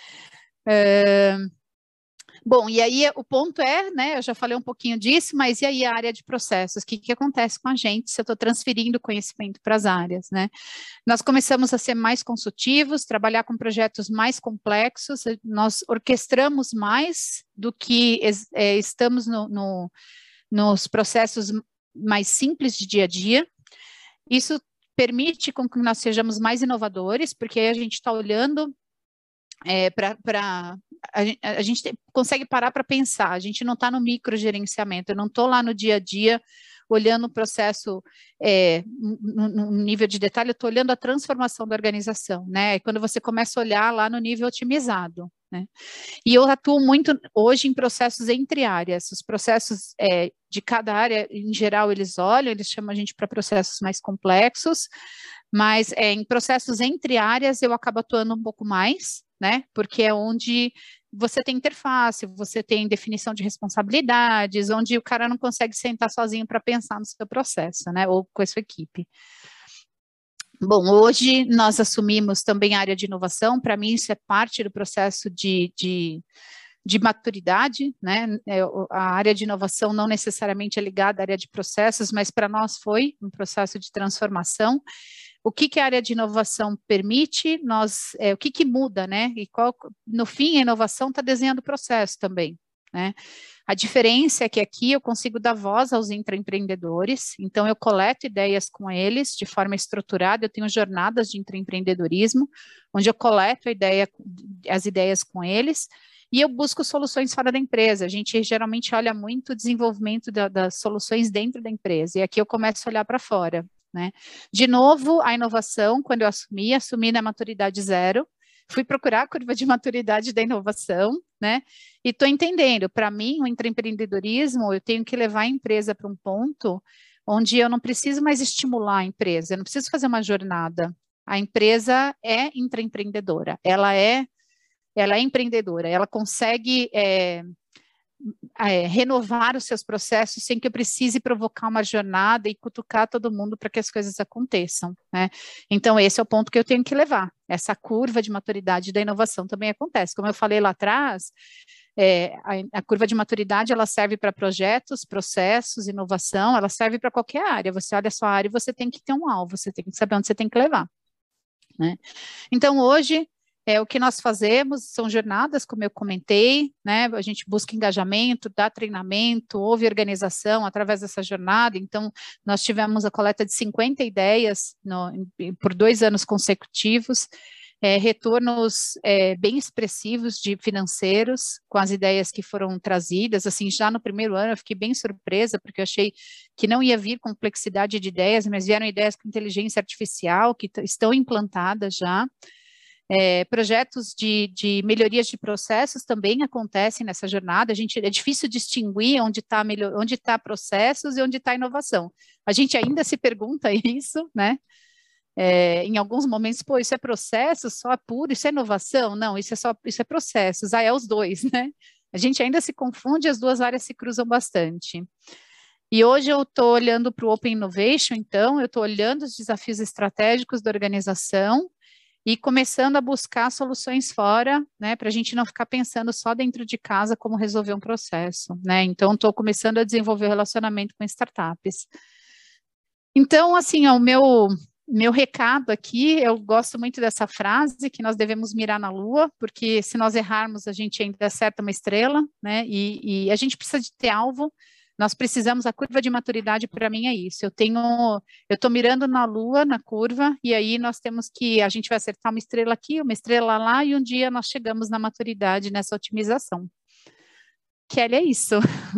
[SPEAKER 3] Bom, e aí o ponto né, eu já falei um pouquinho disso, mas e aí a área de processos? O que acontece com a gente se eu estou transferindo conhecimento para as áreas, né? Nós começamos a ser mais consultivos, trabalhar com projetos mais complexos, nós orquestramos mais do que estamos nos processos mais simples de dia a dia. Isso permite com que nós sejamos mais inovadores, porque aí a gente está olhando a gente consegue parar para pensar, a gente não está no microgerenciamento, eu não estou lá no dia a dia olhando o processo no nível de detalhe, eu estou olhando a transformação da organização, né? Quando você começa a olhar lá no nível otimizado, né? E eu atuo muito hoje em processos entre áreas, os processos de cada área, em geral, eles chamam a gente para processos mais complexos, mas em processos entre áreas eu acabo atuando um pouco mais, né? Porque é onde você tem interface, você tem definição de responsabilidades, onde o cara não consegue sentar sozinho para pensar no seu processo, né? Ou com a sua equipe. Bom, hoje nós assumimos também a área de inovação, para mim isso é parte do processo de maturidade, né? A área de inovação não necessariamente é ligada à área de processos, mas para nós foi um processo de transformação. O que a área de inovação permite, o que muda, né? E no fim, a inovação está desenhando o processo também, né? A diferença é que aqui eu consigo dar voz aos intraempreendedores, então eu coleto ideias com eles de forma estruturada, eu tenho jornadas de intraempreendedorismo, onde eu coleto as ideias com eles, e eu busco soluções fora da empresa. A gente geralmente olha muito o desenvolvimento das soluções dentro da empresa, e aqui eu começo a olhar para fora, né? De novo, a inovação, quando eu assumi na maturidade 0, fui procurar a curva de maturidade da inovação, né? E estou entendendo, para mim, o intraempreendedorismo, eu tenho que levar a empresa para um ponto onde eu não preciso mais estimular a empresa, eu não preciso fazer uma jornada. A empresa é intraempreendedora, ela é empreendedora, ela consegue renovar os seus processos sem que eu precise provocar uma jornada e cutucar todo mundo para que as coisas aconteçam, né? Então, esse é o ponto que eu tenho que levar. Essa curva de maturidade da inovação também acontece. Como eu falei lá atrás, a curva de maturidade, ela serve para projetos, processos, inovação, ela serve para qualquer área. Você olha a sua área e você tem que ter um alvo, você tem que saber onde você tem que levar, né? Então, hoje, o que nós fazemos são jornadas, como eu comentei, né? A gente busca engajamento, dá treinamento, houve organização através dessa jornada. Então, nós tivemos a coleta de 50 ideias por 2 anos consecutivos, retornos bem expressivos de financeiros com as ideias que foram trazidas. Assim, já no primeiro ano eu fiquei bem surpresa, porque eu achei que não ia vir complexidade de ideias, mas vieram ideias com inteligência artificial que estão implantadas já. Projetos de melhorias de processos também acontecem nessa jornada. É difícil distinguir onde está processos e onde está inovação. A gente ainda se pergunta isso, né? Em alguns momentos, isso é processo, só é puro, isso é inovação? Não, isso é processos. É os dois, né? A gente ainda se confunde, as duas áreas se cruzam bastante. E hoje eu estou olhando para o Open Innovation, então, eu estou olhando os desafios estratégicos da organização e começando a buscar soluções fora, né, para a gente não ficar pensando só dentro de casa como resolver um processo, né? Então, estou começando a desenvolver o relacionamento com startups. Então, assim, o meu recado aqui, eu gosto muito dessa frase, que nós devemos mirar na lua, porque se nós errarmos, a gente ainda acerta uma estrela, né? E a gente precisa de ter alvo, nós precisamos, a curva de maturidade para mim é isso, eu estou mirando na lua, na curva, e aí nós temos que, a gente vai acertar uma estrela aqui, uma estrela lá, e um dia nós chegamos na maturidade nessa otimização. Kelly, é isso.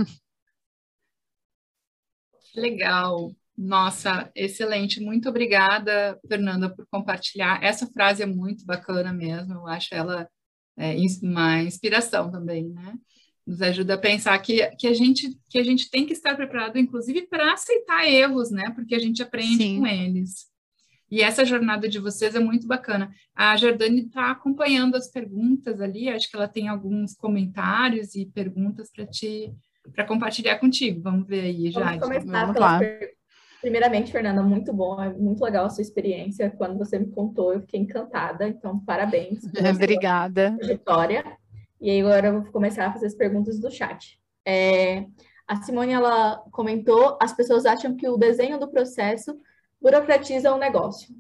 [SPEAKER 1] Legal. Nossa, excelente. Muito obrigada, Fernanda, por compartilhar. Essa frase é muito bacana mesmo. Eu acho ela uma inspiração também, né? Nos ajuda a pensar que a gente tem que estar preparado, inclusive, para aceitar erros, né? Porque a gente aprende
[SPEAKER 3] Sim.
[SPEAKER 1] com eles. E essa jornada de vocês é muito bacana. A Jardane está acompanhando as perguntas ali, acho que ela tem alguns comentários e perguntas para compartilhar contigo. Vamos ver aí, Jade.
[SPEAKER 2] Vamos começar
[SPEAKER 3] Vamos
[SPEAKER 2] pelas
[SPEAKER 3] lá.
[SPEAKER 2] Primeiramente, Fernanda, muito bom, é muito legal a sua experiência. Quando você me contou, eu fiquei encantada. Então, parabéns pela
[SPEAKER 3] Obrigada.
[SPEAKER 2] sua trajetória. E aí, agora eu vou começar a fazer as perguntas do chat. A Simone, ela comentou, as pessoas acham que o desenho do processo burocratiza o negócio.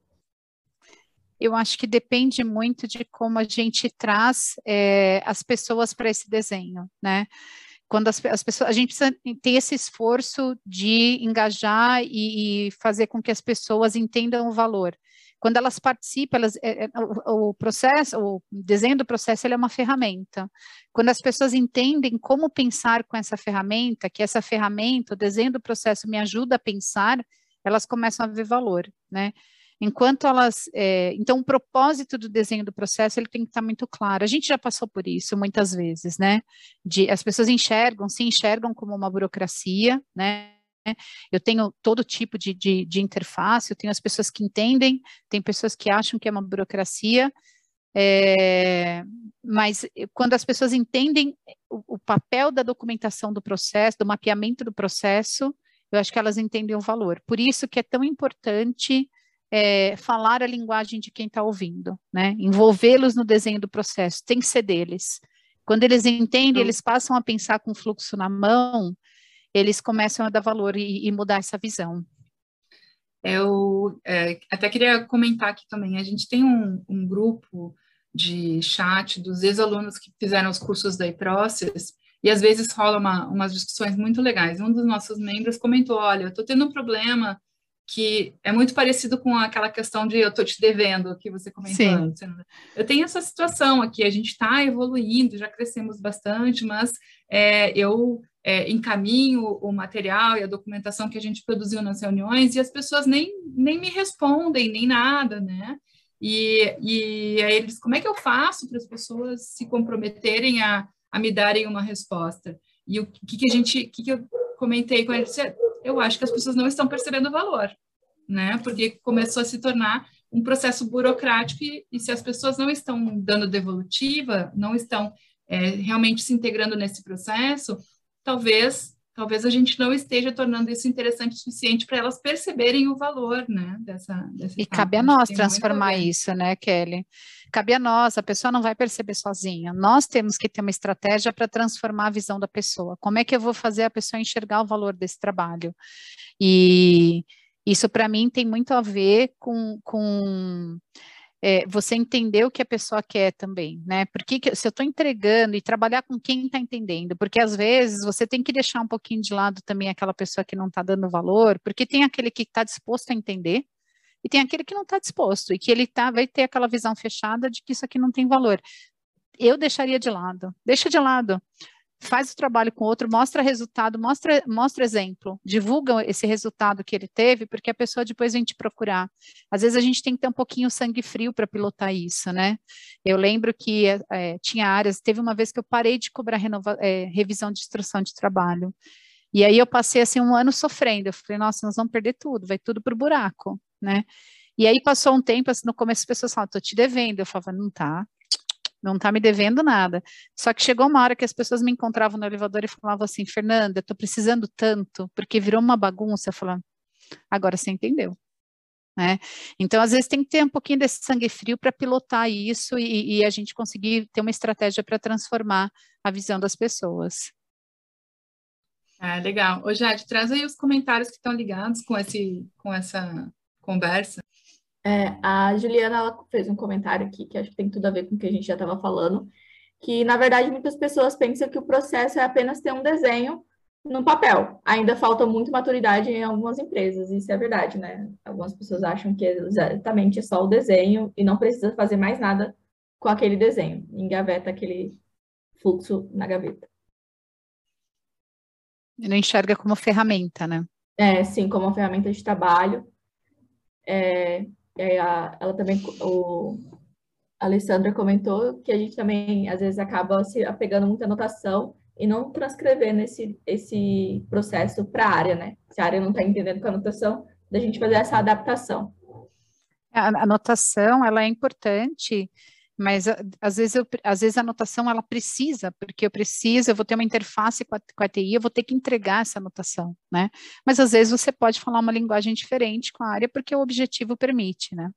[SPEAKER 3] Eu acho que depende muito de como a gente traz as pessoas para esse desenho, né? Quando as pessoas, a gente precisa ter esse esforço de engajar e fazer com que as pessoas entendam o valor. Quando elas participam, o processo, o desenho do processo, ele é uma ferramenta. Quando as pessoas entendem como pensar com essa ferramenta, que essa ferramenta, o desenho do processo me ajuda a pensar, elas começam a ver valor, né? Enquanto elas, então o propósito do desenho do processo, ele tem que estar muito claro. A gente já passou por isso muitas vezes, né? As pessoas se enxergam como uma burocracia, né? Eu tenho todo tipo de interface, eu tenho as pessoas que entendem, tem pessoas que acham que é uma burocracia, mas quando as pessoas entendem o papel da documentação do processo, do mapeamento do processo, eu acho que elas entendem o valor. Por isso que é tão importante falar a linguagem de quem está ouvindo, né? Envolvê-los no desenho do processo, tem que ser deles. Quando eles entendem, eles passam a pensar com o fluxo na mão, eles começam a dar valor e mudar essa visão.
[SPEAKER 1] Eu até queria comentar aqui também, a gente tem um grupo de chat dos ex-alunos que fizeram os cursos da iProcess, e às vezes rola umas discussões muito legais. Um dos nossos membros comentou, olha, eu estou tendo um problema que é muito parecido com aquela questão de eu estou te devendo, que você comentou
[SPEAKER 3] Sim.
[SPEAKER 1] antes. Eu tenho essa situação aqui, a gente está evoluindo, já crescemos bastante, mas eu encaminho o material e a documentação que a gente produziu nas reuniões e as pessoas nem me respondem, nem nada, né? E aí eles, como é que eu faço para as pessoas se comprometerem a me darem uma resposta? E o que eu comentei com eles? Eu acho que as pessoas não estão percebendo o valor, né? Porque começou a se tornar um processo burocrático e se as pessoas não estão dando devolutiva, não estão realmente se integrando nesse processo, talvez a gente não esteja tornando isso interessante o suficiente para elas perceberem o valor, né, dessa
[SPEAKER 3] E
[SPEAKER 1] etapa.
[SPEAKER 3] cabe a nós transformar isso, né, Kelly? Cabe a nós, a pessoa não vai perceber sozinha. Nós temos que ter uma estratégia para transformar a visão da pessoa. Como é que eu vou fazer a pessoa enxergar o valor desse trabalho? E isso, para mim, tem muito a ver com você entender o que a pessoa quer também, né? Porque se eu estou entregando e trabalhar com quem está entendendo, porque às vezes você tem que deixar um pouquinho de lado também aquela pessoa que não está dando valor, porque tem aquele que está disposto a entender e tem aquele que não está disposto e que ele vai ter aquela visão fechada de que isso aqui não tem valor. Eu deixaria de lado, deixa de lado. Faz o trabalho com o outro, mostra resultado, mostra exemplo, divulga esse resultado que ele teve, porque a pessoa depois vem te procurar. Às vezes a gente tem que ter um pouquinho sangue frio para pilotar isso, né? Eu lembro que tinha áreas, teve uma vez que eu parei de cobrar revisão de instrução de trabalho, e aí eu passei assim um ano sofrendo, eu falei, nossa, nós vamos perder tudo, vai tudo para o buraco, né? E aí passou um tempo, assim, no começo as pessoas falavam, estou te devendo, eu falava, não tá, não está me devendo nada. Só que chegou uma hora que as pessoas me encontravam no elevador e falavam assim, Fernanda, estou precisando tanto, porque virou uma bagunça. Eu falava, agora você entendeu. Né? Então, às vezes, tem que ter um pouquinho desse sangue frio para pilotar isso e a gente conseguir ter uma estratégia para transformar a visão das pessoas.
[SPEAKER 1] Ah, legal. Ô, Jade, traz aí os comentários que estão ligados com essa conversa.
[SPEAKER 2] A Juliana ela fez um comentário aqui que acho que tem tudo a ver com o que a gente já estava falando, que, na verdade, muitas pessoas pensam que o processo é apenas ter um desenho no papel. Ainda falta muito maturidade em algumas empresas, isso é verdade, né? Algumas pessoas acham que exatamente é só o desenho e não precisa fazer mais nada com aquele desenho. Engaveta aquele fluxo na gaveta.
[SPEAKER 3] Não enxerga como ferramenta, né?
[SPEAKER 2] Sim, como uma ferramenta de trabalho. Ela também, a Alessandra comentou que a gente também, às vezes, acaba se apegando muita anotação e não transcrevendo esse processo para a área, né? Se a área não está entendendo com a anotação, da gente fazer essa adaptação.
[SPEAKER 3] A anotação, ela é importante, mas às vezes a anotação, ela precisa, porque eu vou ter uma interface com a TI, eu vou ter que entregar essa anotação, né? Mas às vezes você pode falar uma linguagem diferente com a área, porque o objetivo permite, né?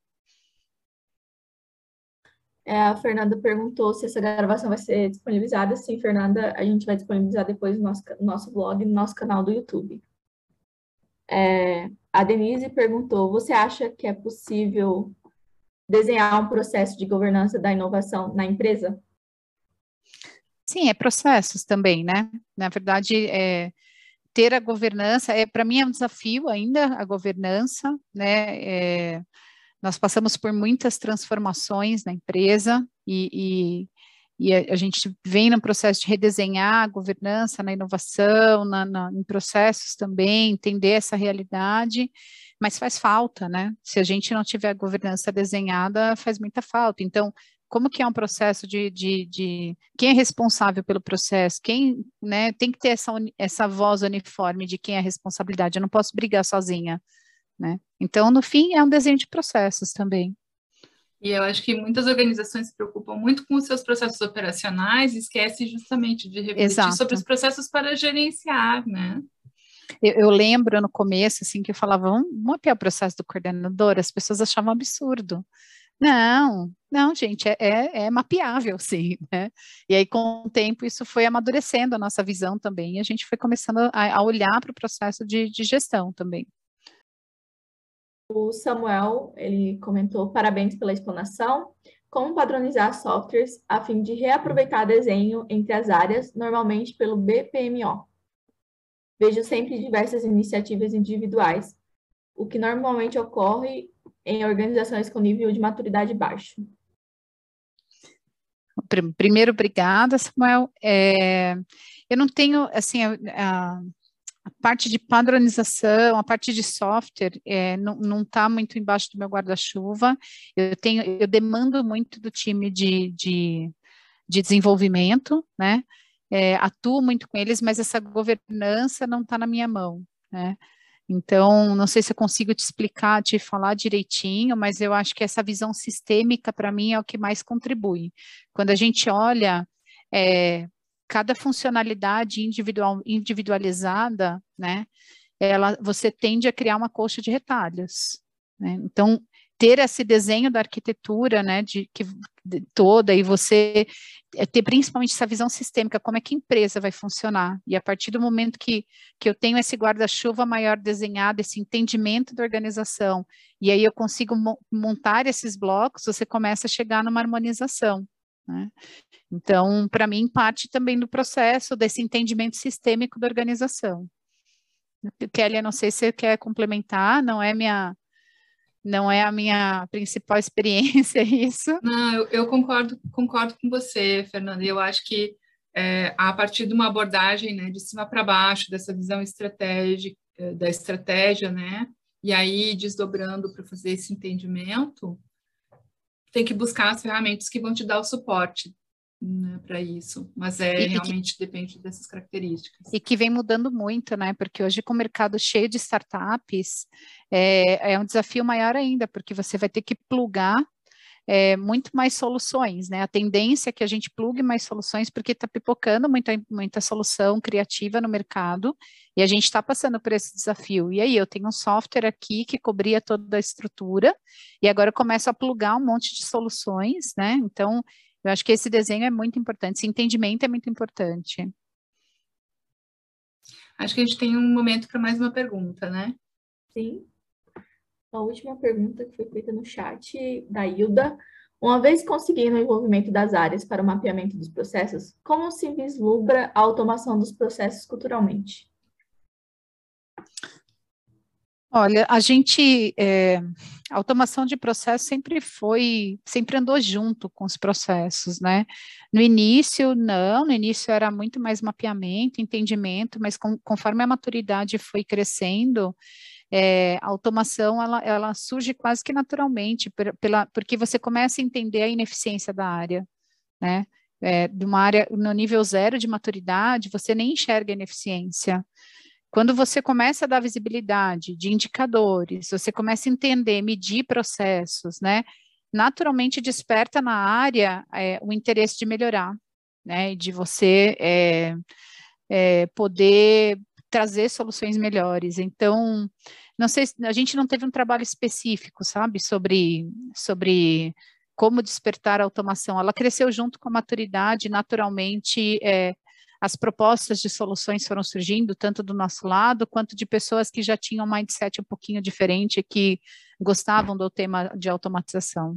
[SPEAKER 2] A Fernanda perguntou se essa gravação vai ser disponibilizada. Sim, Fernanda, a gente vai disponibilizar depois no nosso blog, no nosso canal do YouTube. A Denise perguntou, você acha que é possível desenhar um processo de governança da inovação na empresa?
[SPEAKER 3] Sim, é processos também, né? Na verdade, ter a governança, para mim é um desafio ainda, a governança, né? Nós passamos por muitas transformações na empresa e a gente vem no processo de redesenhar a governança na inovação, em processos também, entender essa realidade, mas faz falta, né? Se a gente não tiver a governança desenhada, faz muita falta. Então, como que é um processo de quem é responsável pelo processo, quem, né, tem que ter essa voz uniforme de quem é a responsabilidade, eu não posso brigar sozinha, né? Então, no fim, é um desenho de processos também.
[SPEAKER 1] E eu acho que muitas organizações se preocupam muito com os seus processos operacionais e esquecem justamente de refletir sobre os processos para gerenciar, né?
[SPEAKER 3] Eu lembro no começo, assim, que eu falava, vamos mapear o processo do coordenador, as pessoas achavam absurdo. Não, gente, é mapeável, sim, né? E aí, com o tempo, isso foi amadurecendo a nossa visão também, e a gente foi começando a olhar para o processo de gestão também.
[SPEAKER 2] O Samuel, ele comentou, parabéns pela explanação. Como padronizar softwares a fim de reaproveitar desenho entre as áreas, normalmente pelo BPMO? Vejo sempre diversas iniciativas individuais, o que normalmente ocorre em organizações com nível de maturidade baixo.
[SPEAKER 3] Primeiro, obrigada, Samuel. Eu não tenho, assim, a parte de padronização, a parte de software, não está muito embaixo do meu guarda-chuva. Eu demando muito do time de desenvolvimento, né? Atuo muito com eles, mas essa governança não está na minha mão, né? Então, não sei se eu consigo te explicar, te falar direitinho, mas eu acho que essa visão sistêmica, para mim, é o que mais contribui. Quando a gente olha cada funcionalidade individualizada, né, você tende a criar uma colcha de retalhos, né? Então, ter esse desenho da arquitetura, né, toda, e você ter principalmente essa visão sistêmica, como é que a empresa vai funcionar, e a partir do momento que eu tenho esse guarda-chuva maior desenhado, esse entendimento da organização, e aí eu consigo montar esses blocos, você começa a chegar numa harmonização, né? Então, para mim, parte também do processo desse entendimento sistêmico da organização. Kelly, eu não sei se você quer complementar, não é a minha principal experiência isso.
[SPEAKER 1] Não, eu concordo com você, Fernanda. Eu acho que a partir de uma abordagem, né, de cima para baixo, dessa visão estratégica, da estratégia, né, e aí desdobrando para fazer esse entendimento, tem que buscar as ferramentas que vão te dar o suporte, né, para isso, mas realmente depende dessas características.
[SPEAKER 3] E que vem mudando muito, né, porque hoje com o mercado cheio de startups, é um desafio maior ainda, porque você vai ter que plugar muito mais soluções, né? A tendência é que a gente plugue mais soluções, porque está pipocando muita solução criativa no mercado, e a gente está passando por esse desafio. E aí, eu tenho um software aqui que cobria toda a estrutura, e agora eu começo a plugar um monte de soluções, né? Então, eu acho que esse desenho é muito importante, esse entendimento é muito importante.
[SPEAKER 1] Acho que a gente tem um momento para mais uma pergunta, né?
[SPEAKER 2] Sim. A última pergunta que foi feita no chat da Hilda. Uma vez conseguindo o envolvimento das áreas para o mapeamento dos processos, como se vislumbra a automação dos processos culturalmente?
[SPEAKER 3] Olha, a automação de processo sempre andou junto com os processos, né? No início era muito mais mapeamento, entendimento, mas conforme a maturidade foi crescendo, a automação, ela surge quase que naturalmente, porque você começa a entender a ineficiência da área, né? De uma área no nível 0 de maturidade, você nem enxerga a ineficiência. Quando você começa a dar visibilidade de indicadores, você começa a entender, medir processos, né? Naturalmente desperta na área o interesse de melhorar, né? De você poder trazer soluções melhores. Então, não sei, a gente não teve um trabalho específico, sabe, sobre como despertar a automação. Ela cresceu junto com a maturidade, naturalmente, as propostas de soluções foram surgindo, tanto do nosso lado, quanto de pessoas que já tinham um mindset um pouquinho diferente, que gostavam do tema de automatização.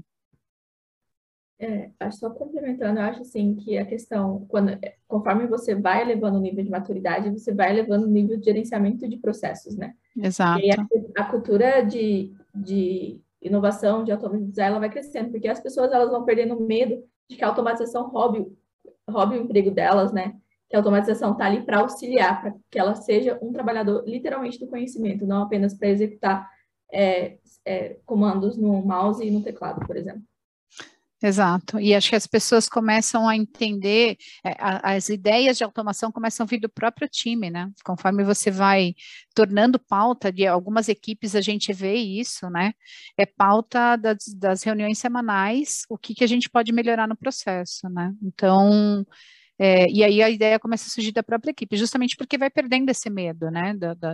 [SPEAKER 2] Acho só complementando, eu acho assim que a questão, conforme você vai elevando o nível de maturidade, você vai elevando o nível de gerenciamento de processos, né?
[SPEAKER 3] Exato.
[SPEAKER 2] E aí a cultura de inovação, de automatizar, ela vai crescendo, porque as pessoas elas vão perdendo medo de que a automatização roube o emprego delas, né? Que a automatização está ali para auxiliar, para que ela seja um trabalhador literalmente do conhecimento, não apenas para executar comandos no mouse e no teclado, por exemplo.
[SPEAKER 3] Exato, e acho que as pessoas começam a entender, as ideias de automação começam a vir do próprio time, né? Conforme você vai tornando pauta de algumas equipes, a gente vê isso, né? É pauta das reuniões semanais, o que a gente pode melhorar no processo, né? Então, e aí a ideia começa a surgir da própria equipe, justamente porque vai perdendo esse medo, né?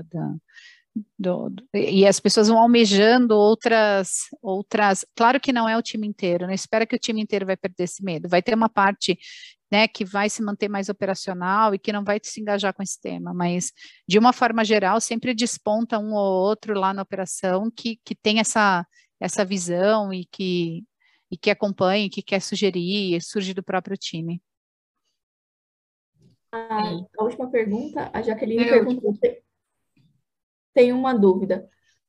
[SPEAKER 3] E as pessoas vão almejando outras, claro que não é o time inteiro, né? Espera que o time inteiro vai perder esse medo, vai ter uma parte, né, que vai se manter mais operacional e que não vai se engajar com esse tema, mas de uma forma geral sempre desponta um ou outro lá na operação que tem essa visão e que acompanha, que quer sugerir, surge do próprio time.
[SPEAKER 2] A última pergunta, a Jaqueline perguntou, tem uma dúvida.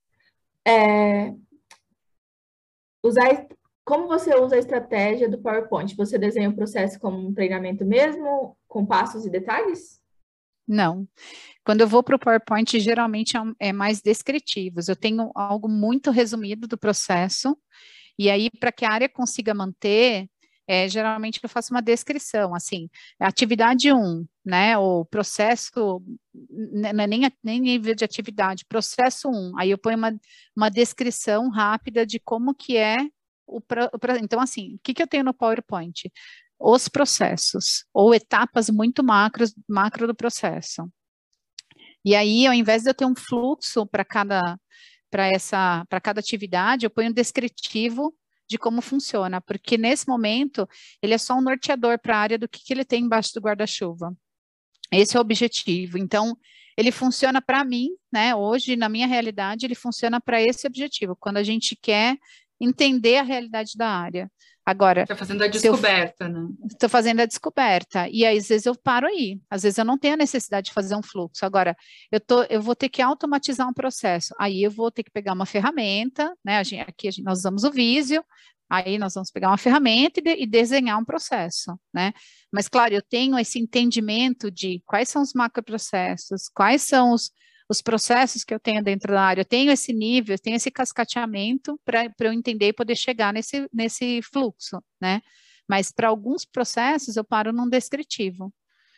[SPEAKER 2] Como você usa a estratégia do PowerPoint? Você desenha o processo como um treinamento mesmo, com passos e detalhes?
[SPEAKER 3] Não. Quando eu vou para o PowerPoint, geralmente é mais descritivos. Eu tenho algo muito resumido do processo, e aí, para que a área consiga manter, geralmente eu faço uma descrição, assim, atividade 1, né, o processo, não é nem nível de atividade, processo 1, aí eu ponho uma descrição rápida de como que é então, assim, o que eu tenho no PowerPoint? Os processos, ou etapas muito macro do processo. E aí, ao invés de eu ter um fluxo para cada atividade, eu ponho um descritivo de como funciona, porque nesse momento ele é só um norteador para a área do que ele tem embaixo do guarda-chuva. Esse é o objetivo. Então, ele funciona para mim, né? Hoje, na minha realidade, ele funciona para esse objetivo, quando a gente quer entender a realidade da área. Agora,
[SPEAKER 1] está fazendo a descoberta, né?
[SPEAKER 3] Estou fazendo a descoberta, e aí, às vezes eu paro aí, às vezes eu não tenho a necessidade de fazer um fluxo. Agora, eu vou ter que automatizar um processo, aí eu vou ter que pegar uma ferramenta, né? Nós usamos o Visio, aí nós vamos pegar uma ferramenta e desenhar um processo, né? Mas, claro, eu tenho esse entendimento de quais são os macroprocessos, quais são os processos que eu tenho dentro da área, eu tenho esse nível, eu tenho esse cascateamento para eu entender e poder chegar nesse fluxo, né? Mas para alguns processos eu paro num descritivo.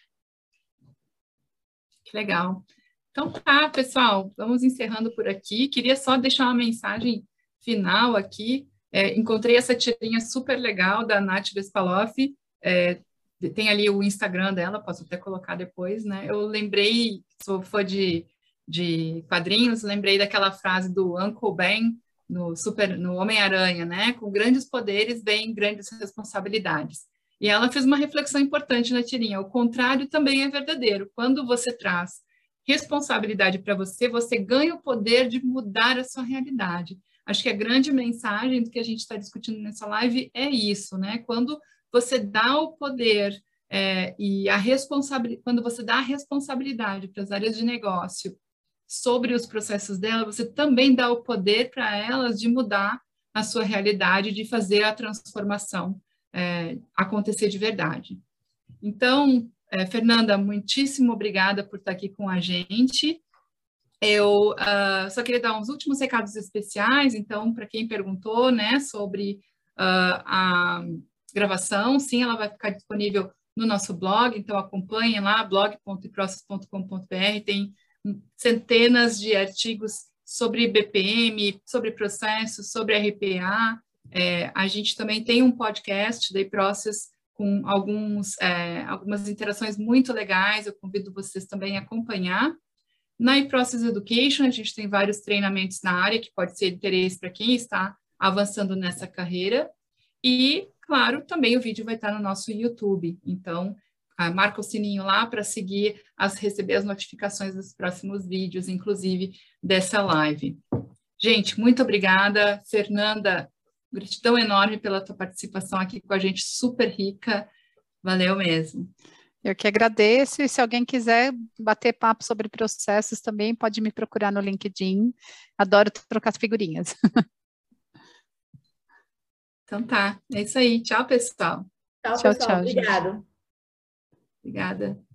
[SPEAKER 1] Que legal. Então tá, pessoal, vamos encerrando por aqui. Queria só deixar uma mensagem final aqui. Encontrei essa tirinha super legal da Nath Vespaloff, tem ali o Instagram dela, posso até colocar depois, né? Eu lembrei, sou fã de quadrinhos, lembrei daquela frase do Uncle Ben no Homem-Aranha, né? Com grandes poderes vem grandes responsabilidades. E ela fez uma reflexão importante na tirinha. O contrário também é verdadeiro. Quando você traz responsabilidade para você, você ganha o poder de mudar a sua realidade. Acho que a grande mensagem do que a gente está discutindo nessa live é isso, né? Quando você dá o poder e a responsabilidade, quando você dá a responsabilidade para as áreas de negócio sobre os processos dela, você também dá o poder para elas de mudar a sua realidade, de fazer a transformação acontecer de verdade. Então, Fernanda, muitíssimo obrigada por estar aqui com a gente. Eu só queria dar uns últimos recados especiais, então, para quem perguntou, né, sobre a gravação, sim, ela vai ficar disponível no nosso blog, então acompanhem lá, blog.iprocess.com.br, tem centenas de artigos sobre BPM, sobre processos, sobre RPA. A gente também tem um podcast da iProcess com algumas interações muito legais, eu convido vocês também a acompanhar. Na iProcess Education, a gente tem vários treinamentos na área, que pode ser de interesse para quem está avançando nessa carreira. E, claro, também o vídeo vai estar no nosso YouTube. Então, marca o sininho lá para receber as notificações dos próximos vídeos, inclusive dessa live. Gente, muito obrigada. Fernanda, gratidão enorme pela tua participação aqui com a gente, super rica. Valeu mesmo.
[SPEAKER 3] Eu que agradeço, e se alguém quiser bater papo sobre processos também, pode me procurar no LinkedIn. Adoro trocar figurinhas.
[SPEAKER 1] Então tá, é isso aí. Tchau, pessoal.
[SPEAKER 2] Tchau, pessoal. Obrigado.
[SPEAKER 1] Obrigada.